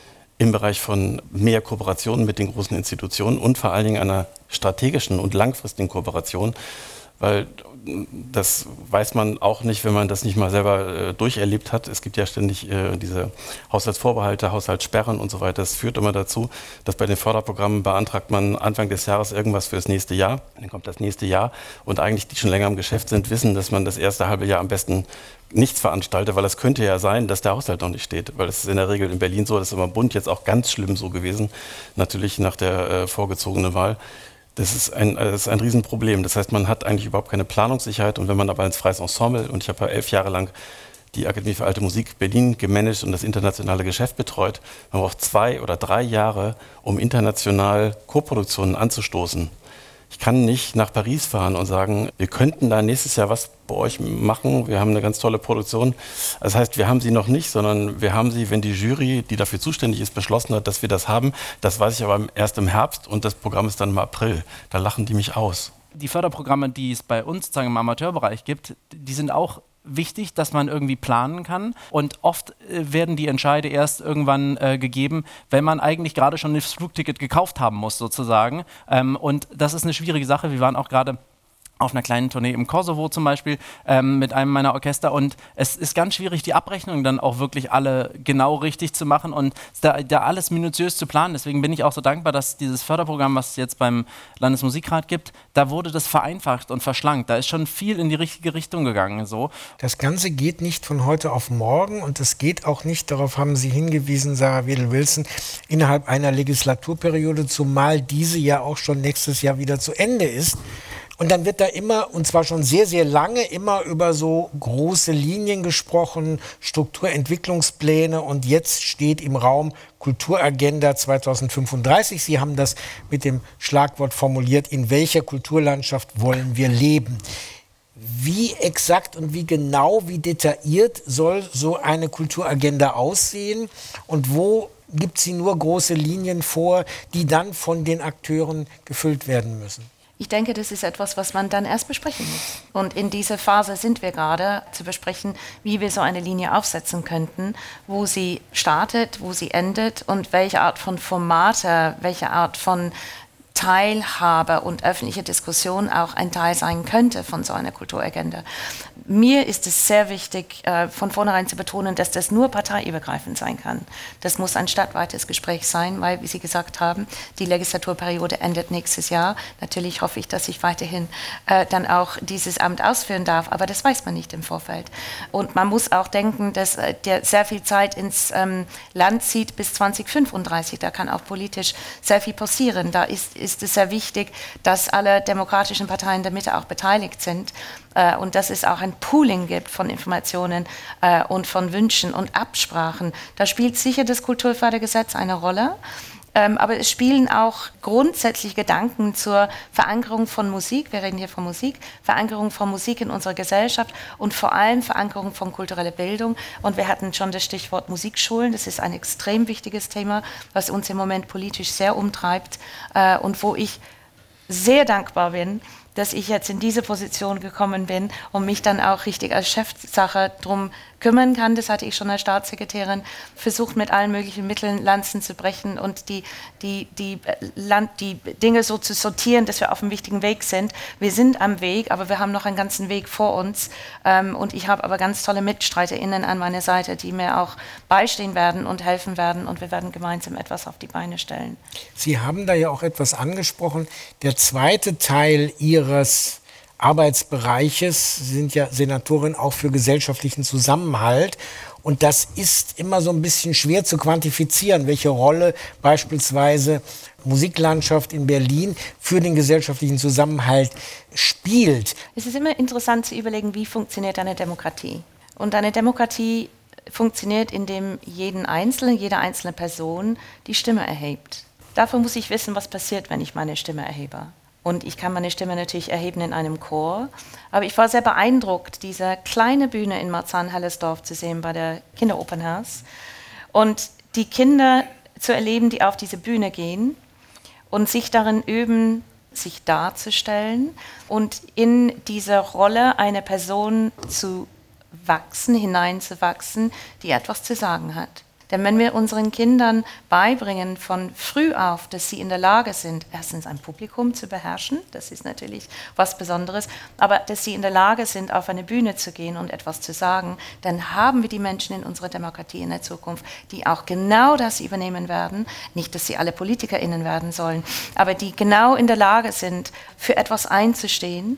im Bereich von mehr Kooperationen mit den großen Institutionen und vor allen Dingen einer strategischen und langfristigen Kooperation, weil das weiß man auch nicht, wenn man das nicht mal selber äh, durcherlebt hat. Es gibt ja ständig äh, diese Haushaltsvorbehalte, Haushaltssperren und so weiter. Das führt immer dazu, dass bei den Förderprogrammen beantragt man Anfang des Jahres irgendwas für das nächste Jahr. Dann kommt das nächste Jahr und eigentlich die schon länger im Geschäft sind, wissen, dass man das erste halbe Jahr am besten nichts veranstaltet, weil es könnte ja sein, dass der Haushalt noch nicht steht. Weil es ist in der Regel in Berlin so, das ist im Bund jetzt auch ganz schlimm so gewesen, natürlich nach der äh, vorgezogenen Wahl. Das ist, ein, das ist ein Riesenproblem. Das heißt, man hat eigentlich überhaupt keine Planungssicherheit. Und wenn man aber ins freies Ensemble, und ich habe ja elf Jahre lang die Akademie für Alte Musik Berlin gemanagt und das internationale Geschäft betreut, man braucht zwei oder drei Jahre, um international Koproduktionen anzustoßen. Ich kann nicht nach Paris fahren und sagen, wir könnten da nächstes Jahr was bei euch machen, wir haben eine ganz tolle Produktion. Das heißt, wir haben sie noch nicht, sondern wir haben sie, wenn die Jury, die dafür zuständig ist, beschlossen hat, dass wir das haben. Das weiß ich aber erst im Herbst und das Programm ist dann im April. Da lachen die mich aus. Die Förderprogramme, die es bei uns sozusagen im Amateurbereich gibt, die sind auch wichtig, dass man irgendwie planen kann, und oft äh, werden die Entscheide erst irgendwann äh, gegeben, wenn man eigentlich gerade schon das Flugticket gekauft haben muss sozusagen, ähm, und das ist eine schwierige Sache. Wir waren auch gerade auf einer kleinen Tournee im Kosovo zum Beispiel ähm, mit einem meiner Orchester, und es ist ganz schwierig, die Abrechnungen dann auch wirklich alle genau richtig zu machen und da, da alles minutiös zu planen. Deswegen bin ich auch so dankbar, dass dieses Förderprogramm, was es jetzt beim Landesmusikrat gibt, da wurde das vereinfacht und verschlankt. Da ist schon viel in die richtige Richtung gegangen. So. Das Ganze geht nicht von heute auf morgen, und es geht auch nicht, darauf haben Sie hingewiesen, Sarah Wedel-Wilson, innerhalb einer Legislaturperiode, zumal diese ja auch schon nächstes Jahr wieder zu Ende ist. Und dann wird da immer, und zwar schon sehr, sehr lange, immer über so große Linien gesprochen, Strukturentwicklungspläne, und jetzt steht im Raum Kulturagenda zweitausendfünfunddreißig. Sie haben das mit dem Schlagwort formuliert, in welcher Kulturlandschaft wollen wir leben? Wie exakt und wie genau, wie detailliert soll so eine Kulturagenda aussehen, und wo gibt sie nur große Linien vor, die dann von den Akteuren gefüllt werden müssen? Ich denke, das ist etwas, was man dann erst besprechen muss. Und in dieser Phase sind wir gerade, zu besprechen, wie wir so eine Linie aufsetzen könnten, wo sie startet, wo sie endet und welche Art von Formate, welche Art von Teilhabe und öffentliche Diskussion auch ein Teil sein könnte von so einer Kulturagenda. Mir ist es sehr wichtig, äh, von vornherein zu betonen, dass das nur parteiübergreifend sein kann. Das muss ein stadtweites Gespräch sein, weil, wie Sie gesagt haben, die Legislaturperiode endet nächstes Jahr. Natürlich hoffe ich, dass ich weiterhin äh, dann auch dieses Amt ausführen darf, aber das weiß man nicht im Vorfeld. Und man muss auch denken, dass äh, der sehr viel Zeit ins ähm, Land zieht bis zweitausendfünfunddreißig. Da kann auch politisch sehr viel passieren. Da ist, ist es sehr wichtig, dass alle demokratischen Parteien der Mitte auch beteiligt sind. Äh, und dass es auch ein Pooling gibt von Informationen äh, und von Wünschen und Absprachen. Da spielt sicher das Kulturfördergesetz eine Rolle. Ähm, aber es spielen auch grundsätzlich Gedanken zur Verankerung von Musik, wir reden hier von Musik, Verankerung von Musik in unserer Gesellschaft und vor allem Verankerung von kultureller Bildung. Und wir hatten schon das Stichwort Musikschulen, das ist ein extrem wichtiges Thema, was uns im Moment politisch sehr umtreibt äh, und wo ich sehr dankbar bin, dass ich jetzt in diese Position gekommen bin und mich dann auch richtig als Chefsache drum kümmern kann. Das hatte ich schon als Staatssekretärin versucht, mit allen möglichen Mitteln Lanzen zu brechen und die, die, die, Land, die Dinge so zu sortieren, dass wir auf einem wichtigen Weg sind. Wir sind am Weg, aber wir haben noch einen ganzen Weg vor uns. Und ich habe aber ganz tolle MitstreiterInnen an meiner Seite, die mir auch beistehen werden und helfen werden. Und wir werden gemeinsam etwas auf die Beine stellen. Sie haben da ja auch etwas angesprochen. Der zweite Teil Ihres Arbeitsbereiches, Sie sind ja Senatorin auch für gesellschaftlichen Zusammenhalt. Und das ist immer so ein bisschen schwer zu quantifizieren, welche Rolle beispielsweise Musiklandschaft in Berlin für den gesellschaftlichen Zusammenhalt spielt. Es ist immer interessant zu überlegen, wie funktioniert eine Demokratie. Und eine Demokratie funktioniert, indem jeden Einzelnen, jede einzelne Person die Stimme erhebt. Dafür muss ich wissen, was passiert, wenn ich meine Stimme erhebe. Und ich kann meine Stimme natürlich erheben in einem Chor. Aber ich war sehr beeindruckt, diese kleine Bühne in Marzahn-Hellersdorf zu sehen bei der Kinderopernhaus. Und die Kinder zu erleben, die auf diese Bühne gehen und sich darin üben, sich darzustellen und in diese Rolle eine Person zu wachsen, hineinzuwachsen, die etwas zu sagen hat. Denn wenn wir unseren Kindern beibringen von früh auf, dass sie in der Lage sind, erstens ein Publikum zu beherrschen, das ist natürlich was Besonderes, aber dass sie in der Lage sind, auf eine Bühne zu gehen und etwas zu sagen, dann haben wir die Menschen in unserer Demokratie in der Zukunft, die auch genau das übernehmen werden. Nicht, dass sie alle PolitikerInnen werden sollen, aber die genau in der Lage sind, für etwas einzustehen.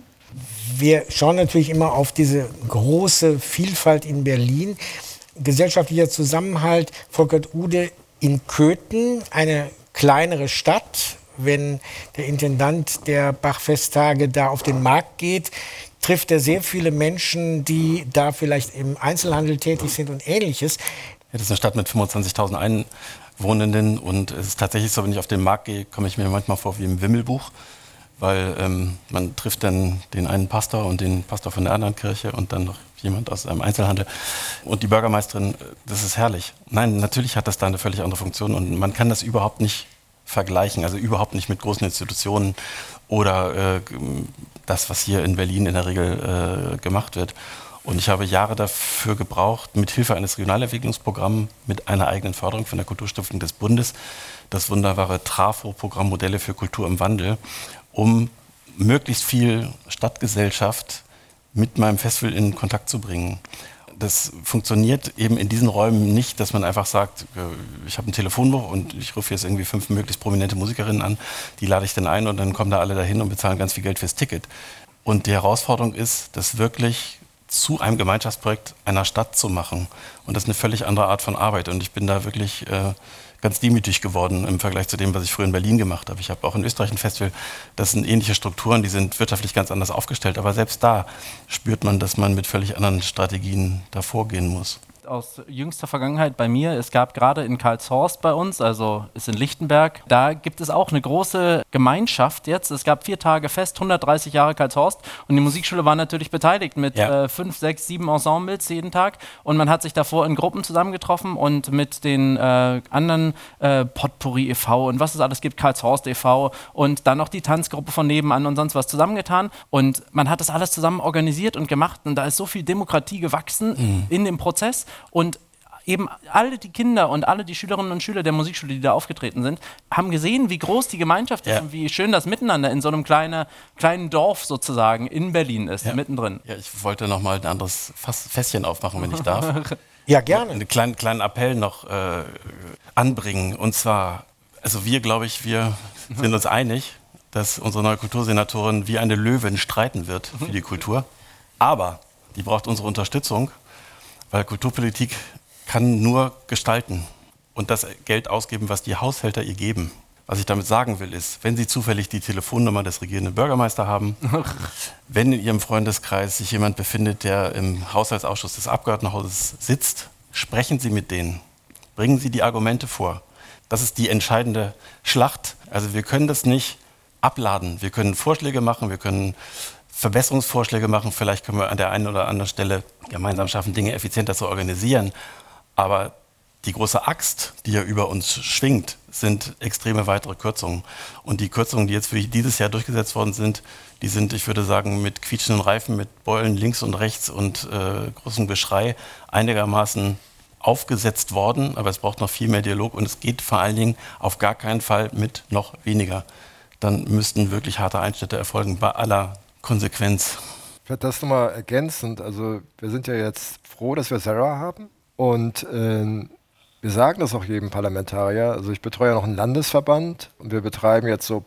Wir schauen natürlich immer auf diese große Vielfalt in Berlin. Gesellschaftlicher Zusammenhalt, Volkert Ude, in Köthen, eine kleinere Stadt. Wenn der Intendant der Bachfesttage da auf den Markt geht, trifft er sehr viele Menschen, die da vielleicht im Einzelhandel tätig sind und Ähnliches. Ja, das ist eine Stadt mit fünfundzwanzigtausend Einwohnenden und es ist tatsächlich so, wenn ich auf den Markt gehe, komme ich mir manchmal vor wie im Wimmelbuch. Weil ähm, man trifft dann den einen Pastor und den Pastor von der anderen Kirche und dann noch jemand aus einem Einzelhandel. Und die Bürgermeisterin, das ist herrlich. Nein, natürlich hat das da eine völlig andere Funktion und man kann das überhaupt nicht vergleichen, also überhaupt nicht mit großen Institutionen oder äh, das, was hier in Berlin in der Regel äh, gemacht wird. Und ich habe Jahre dafür gebraucht, mit Hilfe eines Regionalentwicklungsprogramms mit einer eigenen Förderung von der Kulturstiftung des Bundes, das wunderbare Trafo-Programm Modelle für Kultur im Wandel, um möglichst viel Stadtgesellschaft mit meinem Festival in Kontakt zu bringen. Das funktioniert eben in diesen Räumen nicht, dass man einfach sagt, ich habe ein Telefonbuch und ich rufe jetzt irgendwie fünf möglichst prominente Musikerinnen an, die lade ich dann ein und dann kommen da alle dahin und bezahlen ganz viel Geld fürs Ticket. Und die Herausforderung ist, das wirklich zu einem Gemeinschaftsprojekt einer Stadt zu machen. Und das ist eine völlig andere Art von Arbeit. Und ich bin da wirklich äh, ganz demütig geworden im Vergleich zu dem, was ich früher in Berlin gemacht habe. Ich habe auch in Österreich ein Festival, das sind ähnliche Strukturen, die sind wirtschaftlich ganz anders aufgestellt. Aber selbst da spürt man, dass man mit völlig anderen Strategien da vorgehen muss. Aus jüngster Vergangenheit bei mir, es gab gerade in Karlshorst bei uns, also ist in Lichtenberg, da gibt es auch eine große Gemeinschaft jetzt. Es gab vier Tage Fest, hundertdreißig Jahre Karlshorst und die Musikschule war natürlich beteiligt mit ja. äh, fünf, sechs, sieben Ensembles jeden Tag und man hat sich davor in Gruppen zusammengetroffen und mit den äh, anderen äh, Potpourri e V und was es alles gibt, Karlshorst e V und dann noch die Tanzgruppe von nebenan und sonst was zusammengetan und man hat das alles zusammen organisiert und gemacht und da ist so viel Demokratie gewachsen mhm. in dem Prozess. Und eben alle die Kinder und alle die Schülerinnen und Schüler der Musikschule, die da aufgetreten sind, haben gesehen, wie groß die Gemeinschaft ist ja. und wie schön das Miteinander in so einem kleine, kleinen Dorf sozusagen in Berlin ist, ja. mittendrin. Ja, ich wollte noch mal ein anderes Fass, Fässchen aufmachen, wenn ich darf. Ja, gerne. Einen kleinen, kleinen Appell noch äh, anbringen. Und zwar, also wir, glaube ich, wir sind uns einig, dass unsere neue Kultursenatorin wie eine Löwin streiten wird für die Kultur. Aber die braucht unsere Unterstützung. Weil Kulturpolitik kann nur gestalten und das Geld ausgeben, was die Haushälter ihr geben. Was ich damit sagen will, ist, wenn Sie zufällig die Telefonnummer des regierenden Bürgermeisters haben, wenn in Ihrem Freundeskreis sich jemand befindet, der im Haushaltsausschuss des Abgeordnetenhauses sitzt, sprechen Sie mit denen. Bringen Sie die Argumente vor. Das ist die entscheidende Schlacht. Also wir können das nicht abladen. Wir können Vorschläge machen, wir können Verbesserungsvorschläge machen. Vielleicht können wir an der einen oder anderen Stelle gemeinsam schaffen, Dinge effizienter zu organisieren. Aber die große Axt, die ja über uns schwingt, sind extreme weitere Kürzungen. Und die Kürzungen, die jetzt für dieses Jahr durchgesetzt worden sind, die sind, ich würde sagen, mit quietschenden Reifen, mit Beulen links und rechts und äh, großem Geschrei einigermaßen aufgesetzt worden. Aber es braucht noch viel mehr Dialog und es geht vor allen Dingen auf gar keinen Fall mit noch weniger. Dann müssten wirklich harte Einschnitte erfolgen bei aller Konsequenz. Vielleicht das nochmal ergänzend. Also wir sind ja jetzt froh, dass wir Sarah haben und äh, wir sagen das auch jedem Parlamentarier. Also ich betreue ja noch einen Landesverband und wir betreiben jetzt so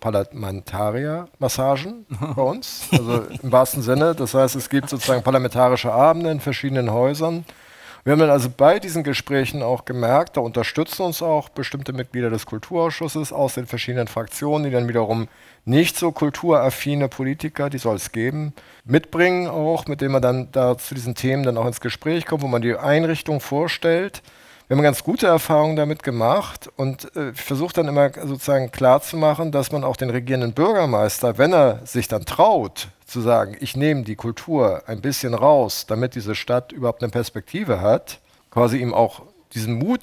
Parlamentarier-Massagen bei uns, also im wahrsten Sinne. Das heißt, es gibt sozusagen parlamentarische Abende in verschiedenen Häusern. Wir haben dann also bei diesen Gesprächen auch gemerkt, da unterstützen uns auch bestimmte Mitglieder des Kulturausschusses aus den verschiedenen Fraktionen, die dann wiederum nicht so kulturaffine Politiker, die soll es geben, mitbringen auch, mit denen man dann da zu diesen Themen dann auch ins Gespräch kommt, wo man die Einrichtung vorstellt. Wir haben ganz gute Erfahrungen damit gemacht und äh, ich versuche dann immer sozusagen klarzumachen, dass man auch den regierenden Bürgermeister, wenn er sich dann traut, zu sagen, ich nehme die Kultur ein bisschen raus, damit diese Stadt überhaupt eine Perspektive hat, quasi ihm auch diesen Mut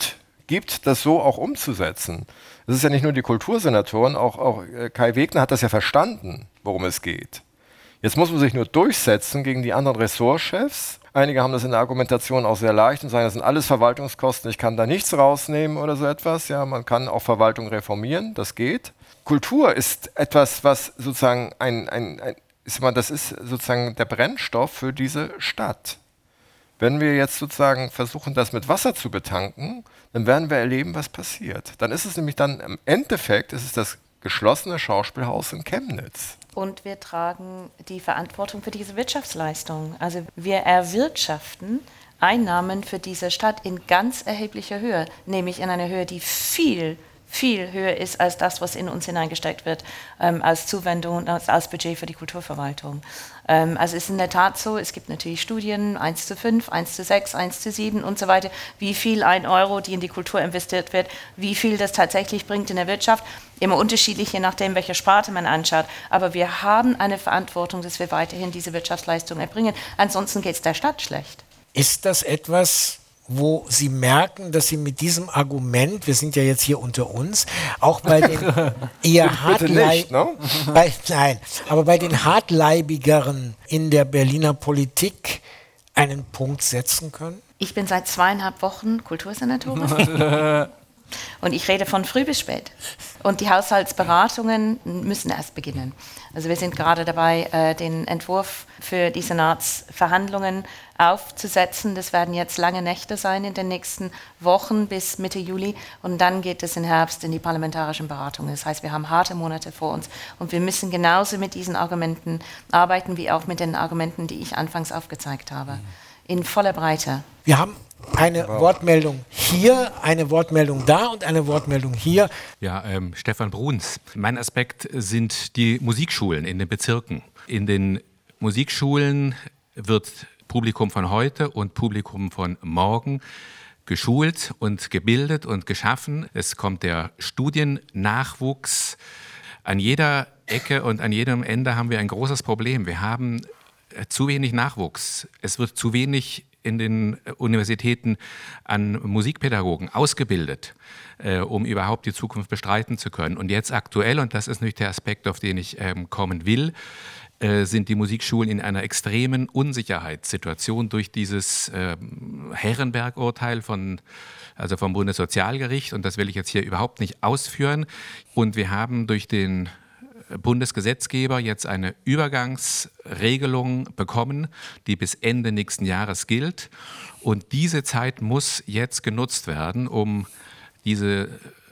gibt, das so auch umzusetzen. Es ist ja nicht nur die Kultursenatoren, auch, auch Kai Wegner hat das ja verstanden, worum es geht. Jetzt muss man sich nur durchsetzen gegen die anderen Ressortchefs. Einige haben das in der Argumentation auch sehr leicht und sagen, das sind alles Verwaltungskosten, ich kann da nichts rausnehmen oder so etwas. Ja, man kann auch Verwaltung reformieren, das geht. Kultur ist etwas, was sozusagen ein, ein, ein ist man, das ist sozusagen der Brennstoff für diese Stadt. Wenn wir jetzt sozusagen versuchen, das mit Wasser zu betanken, dann werden wir erleben, was passiert. Dann ist es nämlich dann im Endeffekt, ist es das geschlossene Schauspielhaus in Chemnitz. Und wir tragen die Verantwortung für diese Wirtschaftsleistung. Also wir erwirtschaften Einnahmen für diese Stadt in ganz erheblicher Höhe, nämlich in einer Höhe, die viel, viel höher ist als das, was in uns hineingesteckt wird, ähm, als Zuwendung und als, als Budget für die Kulturverwaltung. Ähm, also es ist in der Tat so, es gibt natürlich Studien, eins zu fünf, eins zu sechs, eins zu sieben und so weiter, wie viel ein Euro, die in die Kultur investiert wird, wie viel das tatsächlich bringt in der Wirtschaft. Immer unterschiedlich, je nachdem, welche Sparte man anschaut. Aber wir haben eine Verantwortung, dass wir weiterhin diese Wirtschaftsleistung erbringen. Ansonsten geht es der Stadt schlecht. Ist das etwas, wo Sie merken, dass Sie mit diesem Argument, wir sind ja jetzt hier unter uns, auch bei den eher hartleib- ne? bei, nein, aber bei den hartleibigeren in der Berliner Politik einen Punkt setzen können? Ich bin seit zweieinhalb Wochen Kultursenatorin. Und ich rede von früh bis spät. Und die Haushaltsberatungen müssen erst beginnen. Also wir sind gerade dabei, den Entwurf für die Senatsverhandlungen aufzusetzen. Das werden jetzt lange Nächte sein in den nächsten Wochen bis Mitte Juli. Und dann geht es im Herbst in die parlamentarischen Beratungen. Das heißt, wir haben harte Monate vor uns. Und wir müssen genauso mit diesen Argumenten arbeiten, wie auch mit den Argumenten, die ich anfangs aufgezeigt habe. In voller Breite. Wir haben eine wow. Wortmeldung hier, eine Wortmeldung da und eine Wortmeldung hier. Ja, ähm, Stefan Bruns. Mein Aspekt sind die Musikschulen in den Bezirken. In den Musikschulen wird Publikum von heute und Publikum von morgen geschult und gebildet und geschaffen. Es kommt der Studiennachwuchs. An jeder Ecke und an jedem Ende haben wir ein großes Problem. Wir haben zu wenig Nachwuchs. Es wird zu wenig in den Universitäten an Musikpädagogen ausgebildet, äh, um überhaupt die Zukunft bestreiten zu können. Und jetzt aktuell, und das ist nicht der Aspekt, auf den ich ähm, kommen will, äh, sind die Musikschulen in einer extremen Unsicherheitssituation durch dieses äh, Herrenberg-Urteil von, also vom Bundessozialgericht. Und das will ich jetzt hier überhaupt nicht ausführen. Und wir haben durch den Bundesgesetzgeber jetzt eine Übergangsregelung bekommen, die bis Ende nächsten Jahres gilt. Und diese Zeit muss jetzt genutzt werden, um diese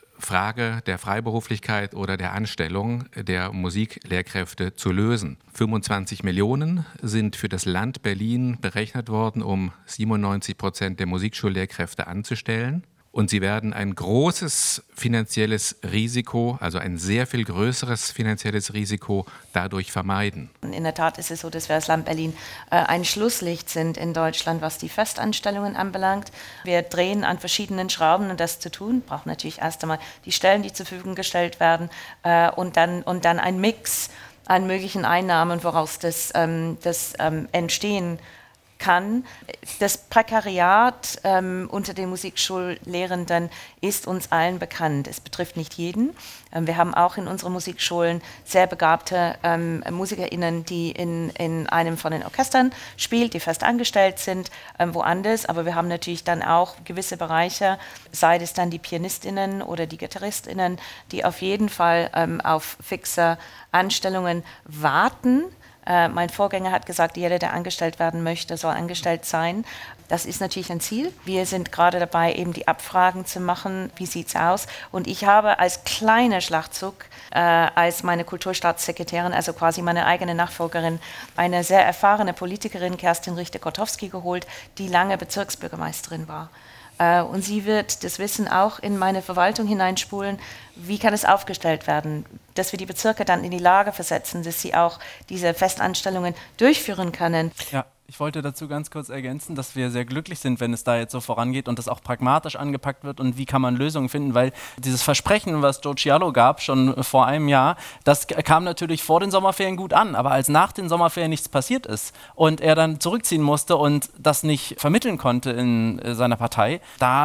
Frage der Freiberuflichkeit oder der Anstellung der Musiklehrkräfte zu lösen. fünfundzwanzig Millionen sind für das Land Berlin berechnet worden, um siebenundneunzig Prozent der Musikschullehrkräfte anzustellen. Und sie werden ein großes finanzielles Risiko, also ein sehr viel größeres finanzielles Risiko dadurch vermeiden. In der Tat ist es so, dass wir als Land Berlin äh, ein Schlusslicht sind in Deutschland, was die Festanstellungen anbelangt. Wir drehen an verschiedenen Schrauben, um das zu tun. Brauchen natürlich erst einmal die Stellen, die zur Verfügung gestellt werden äh, und, dann, und dann ein Mix an möglichen Einnahmen, woraus das, ähm, das ähm, entstehen kann. Das Prekariat ähm, unter den Musikschullehrenden ist uns allen bekannt. Es betrifft nicht jeden. Ähm, wir haben auch in unseren Musikschulen sehr begabte ähm, MusikerInnen, die in, in einem von den Orchestern spielt, die fest angestellt sind, ähm, woanders. Aber wir haben natürlich dann auch gewisse Bereiche, sei es dann die PianistInnen oder die GitarristInnen, die auf jeden Fall ähm, auf fixe Anstellungen warten. Äh, mein Vorgänger hat gesagt, jeder, der angestellt werden möchte, soll angestellt sein. Das ist natürlich ein Ziel. Wir sind gerade dabei, eben die Abfragen zu machen. Wie sieht es aus? Und ich habe als kleiner Schlachtzug, äh, als meine Kulturstaatssekretärin, also quasi meine eigene Nachfolgerin, eine sehr erfahrene Politikerin, Kerstin Richter-Kotowski, geholt, die lange Bezirksbürgermeisterin war. Äh, und sie wird das Wissen auch in meine Verwaltung hineinspulen. Wie kann es aufgestellt werden, dass wir die Bezirke dann in die Lage versetzen, dass sie auch diese Festanstellungen durchführen können. Ja, ich wollte dazu ganz kurz ergänzen, dass wir sehr glücklich sind, wenn es da jetzt so vorangeht und das auch pragmatisch angepackt wird und wie kann man Lösungen finden, weil dieses Versprechen, was Joe Cialo gab, schon vor einem Jahr, das kam natürlich vor den Sommerferien gut an, aber als nach den Sommerferien nichts passiert ist und er dann zurückziehen musste und das nicht vermitteln konnte in seiner Partei, da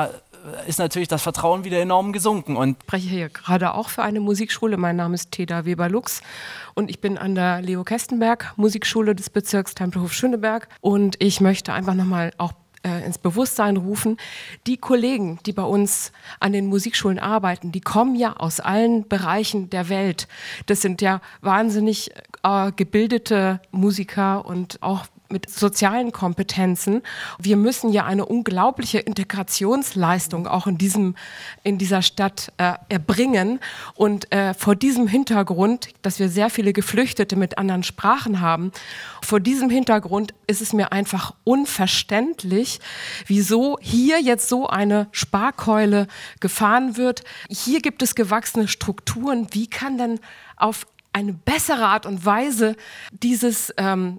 ist natürlich das Vertrauen wieder enorm gesunken. Und ich spreche hier gerade auch für eine Musikschule. Mein Name ist Teda Weber-Lux und ich bin an der Leo Kestenberg Musikschule des Bezirks Tempelhof-Schöneberg. Und ich möchte einfach nochmal auch ins Bewusstsein rufen, die Kollegen, die bei uns an den Musikschulen arbeiten, die kommen ja aus allen Bereichen der Welt. Das sind ja wahnsinnig äh, gebildete Musiker und auch mit sozialen Kompetenzen. Wir müssen ja eine unglaubliche Integrationsleistung auch in, diesem, in dieser Stadt äh, erbringen. Und äh, vor diesem Hintergrund, dass wir sehr viele Geflüchtete mit anderen Sprachen haben, vor diesem Hintergrund ist es mir einfach unverständlich, wieso hier jetzt so eine Sparkeule gefahren wird. Hier gibt es gewachsene Strukturen. Wie kann denn auf eine bessere Art und Weise dieses ähm,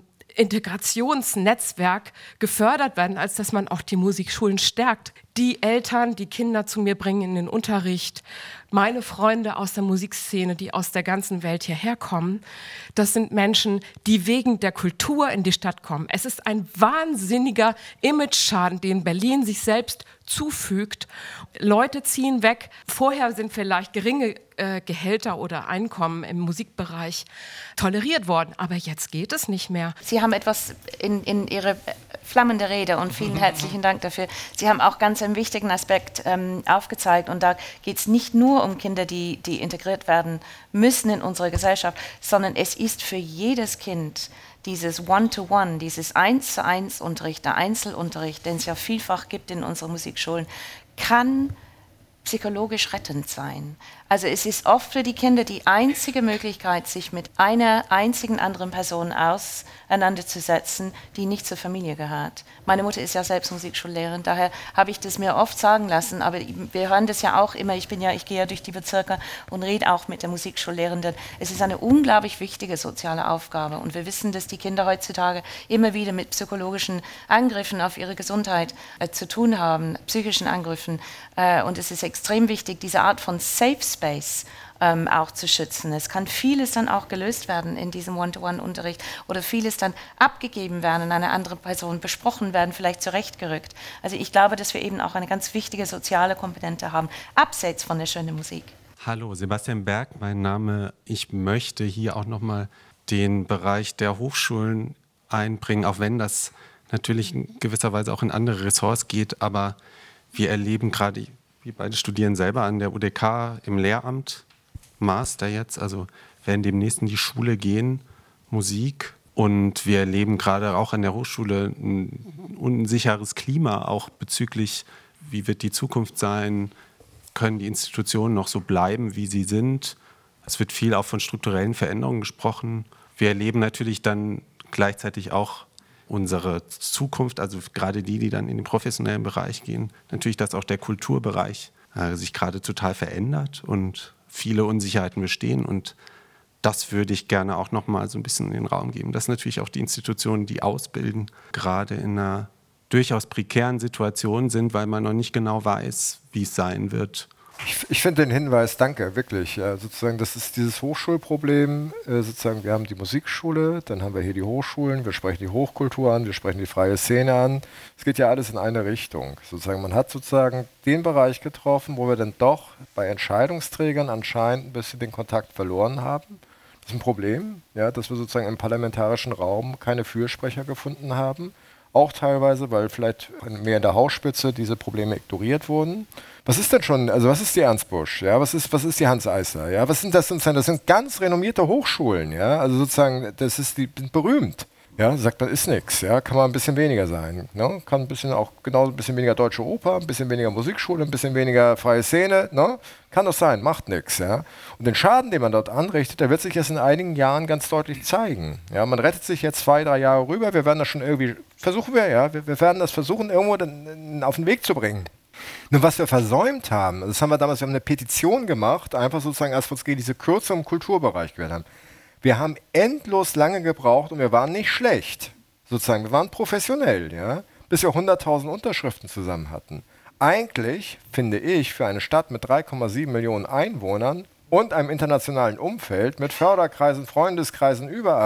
Integrationsnetzwerk gefördert werden, als dass man auch die Musikschulen stärkt. Die Eltern, die Kinder zu mir bringen in den Unterricht, meine Freunde aus der Musikszene, die aus der ganzen Welt hierher kommen, das sind Menschen, die wegen der Kultur in die Stadt kommen. Es ist ein wahnsinniger Imageschaden, den Berlin sich selbst zufügt. Leute ziehen weg. Vorher sind vielleicht geringe äh, Gehälter oder Einkommen im Musikbereich toleriert worden, aber jetzt geht es nicht mehr. Sie haben etwas in, in Ihre flammende Rede und vielen herzlichen Dank dafür. Sie haben auch ganz einen wichtigen Aspekt ähm, aufgezeigt und da geht es nicht nur um Kinder, die, die integriert werden müssen in unsere Gesellschaft, sondern es ist für jedes Kind dieses One-to-One, dieses Eins-zu-Eins-Unterricht, der Einzelunterricht, den es ja vielfach gibt in unseren Musikschulen, kann psychologisch rettend sein. Also es ist oft für die Kinder die einzige Möglichkeit, sich mit einer einzigen anderen Person auseinanderzusetzen, die nicht zur Familie gehört. Meine Mutter ist ja selbst Musikschullehrerin, daher habe ich das mir oft sagen lassen, aber wir hören das ja auch immer, ich bin ja, ich gehe ja durch die Bezirke und rede auch mit der Musikschullehrenden. Es ist eine unglaublich wichtige soziale Aufgabe und wir wissen, dass die Kinder heutzutage immer wieder mit psychologischen Angriffen auf ihre Gesundheit äh, zu tun haben, psychischen Angriffen äh, und es ist extrem wichtig, diese Art von Safe Space ähm, auch zu schützen. Es kann vieles dann auch gelöst werden in diesem One-to-One-Unterricht oder vieles dann abgegeben werden, an eine andere Person besprochen werden, vielleicht zurechtgerückt. Also ich glaube, dass wir eben auch eine ganz wichtige soziale Komponente haben, abseits von der schönen Musik. Hallo, Sebastian Berg, mein Name. Ich möchte hier auch nochmal den Bereich der Hochschulen einbringen, auch wenn das natürlich in gewisser Weise auch in andere Ressorts geht, aber wir erleben gerade, wir beide studieren selber an der U D K im Lehramt, Master jetzt, also werden demnächst in die Schule gehen, Musik. Und wir erleben gerade auch an der Hochschule ein unsicheres Klima, auch bezüglich, wie wird die Zukunft sein, können die Institutionen noch so bleiben, wie sie sind. Es wird viel auch von strukturellen Veränderungen gesprochen. Wir erleben natürlich dann gleichzeitig auch unsere Zukunft, also gerade die, die dann in den professionellen Bereich gehen, natürlich, dass auch der Kulturbereich äh, sich gerade total verändert und viele Unsicherheiten bestehen. Und das würde ich gerne auch noch mal so ein bisschen in den Raum geben, dass natürlich auch die Institutionen, die ausbilden, gerade in einer durchaus prekären Situation sind, weil man noch nicht genau weiß, wie es sein wird. Ich, ich finde den Hinweis, danke, wirklich. Ja, sozusagen, das ist dieses Hochschulproblem. Äh, sozusagen, wir haben die Musikschule, dann haben wir hier die Hochschulen, wir sprechen die Hochkultur an, wir sprechen die freie Szene an. Es geht ja alles in eine Richtung. Sozusagen, man hat sozusagen den Bereich getroffen, wo wir dann doch bei Entscheidungsträgern anscheinend ein bisschen den Kontakt verloren haben. Das ist ein Problem, ja, dass wir sozusagen im parlamentarischen Raum keine Fürsprecher gefunden haben. Auch teilweise, weil vielleicht mehr in der Hausspitze diese Probleme ignoriert wurden. Was ist denn schon, also was ist die Ernst Busch, ja, was ist, was ist die Hans Eisler, ja, was sind das sozusagen, das sind ganz renommierte Hochschulen, ja, also sozusagen, das ist, die sind berühmt, ja, sagt man, ist nix, ja, kann man ein bisschen weniger sein, ne? Kann ein bisschen auch, genau ein bisschen weniger Deutsche Oper, ein bisschen weniger Musikschule, ein bisschen weniger freie Szene, ne? Kann doch sein, macht nix, ja. Und den Schaden, den man dort anrichtet, der wird sich erst in einigen Jahren ganz deutlich zeigen, ja, man rettet sich jetzt zwei, drei Jahre rüber, wir werden das schon irgendwie, versuchen wir, ja, wir, wir werden das versuchen, irgendwo den, auf den Weg zu bringen. Nun, was wir versäumt haben, das haben wir damals, wir haben eine Petition gemacht, einfach sozusagen, als wir uns gegen diese Kürzung im Kulturbereich gewählt haben. Wir haben endlos lange gebraucht und wir waren nicht schlecht, sozusagen, wir waren professionell, ja, bis wir hunderttausend Unterschriften zusammen hatten. Eigentlich, finde ich, für eine Stadt mit drei Komma sieben Millionen Einwohnern und einem internationalen Umfeld, mit Förderkreisen, Freundeskreisen, überall,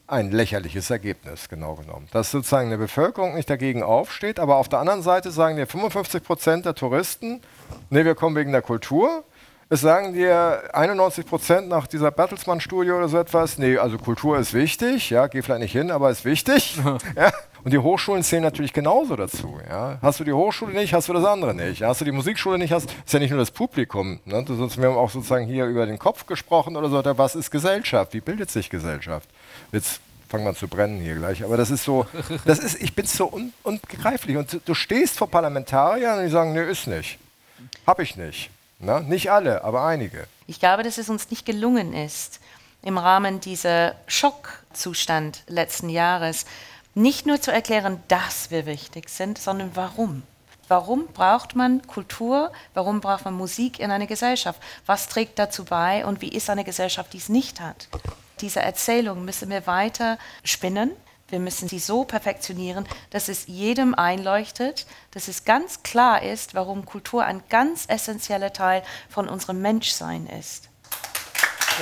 ein lächerliches Ergebnis, genau genommen. Dass sozusagen eine Bevölkerung nicht dagegen aufsteht, aber auf der anderen Seite sagen dir fünfundfünfzig Prozent der Touristen, nee, wir kommen wegen der Kultur. Es sagen dir einundneunzig Prozent nach dieser Bertelsmann-Studie oder so etwas, nee, also Kultur ist wichtig, ja, geh vielleicht nicht hin, aber ist wichtig. Ja. Und die Hochschulen zählen natürlich genauso dazu. Ja. Hast du die Hochschule nicht, hast du das andere nicht. Ja. Hast du die Musikschule nicht, hast, ist ja nicht nur das Publikum. Ne. Du, wir haben auch sozusagen hier über den Kopf gesprochen oder so, was ist Gesellschaft, wie bildet sich Gesellschaft? Jetzt fangen wir an zu brennen hier gleich, aber das ist so, das ist, ich bin so un, unbegreiflich. Und du, du stehst vor Parlamentariern und die sagen, nee, ist nicht. Hab ich nicht. Na, nicht alle, aber einige. Ich glaube, dass es uns nicht gelungen ist, im Rahmen dieser Schockzustand letzten Jahres nicht nur zu erklären, dass wir wichtig sind, sondern warum. Warum braucht man Kultur? Warum braucht man Musik in einer Gesellschaft? Was trägt dazu bei und wie ist eine Gesellschaft, die es nicht hat? Diese Erzählung müssen wir weiter spinnen. Wir müssen sie so perfektionieren, dass es jedem einleuchtet, dass es ganz klar ist, warum Kultur ein ganz essentieller Teil von unserem Menschsein ist. Ja.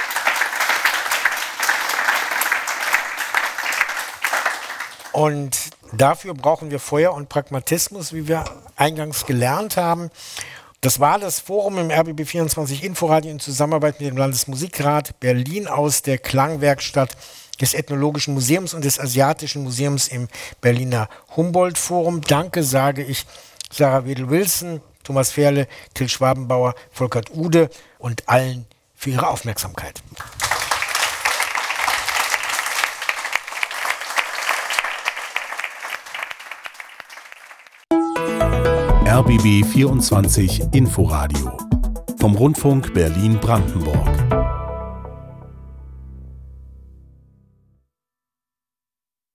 Und dafür brauchen wir Feuer und Pragmatismus, wie wir eingangs gelernt haben. Das war das Forum im R B B vierundzwanzig Inforadio in Zusammenarbeit mit dem Landesmusikrat Berlin aus der Klangwerkstatt des Ethnologischen Museums und des Asiatischen Museums im Berliner Humboldt-Forum. Danke sage ich Sarah Wedel-Wilson, Thomas Ferle, Till Schwabenbauer, Volkert Ude und allen für ihre Aufmerksamkeit. R B B vierundzwanzig Inforadio vom Rundfunk Berlin-Brandenburg.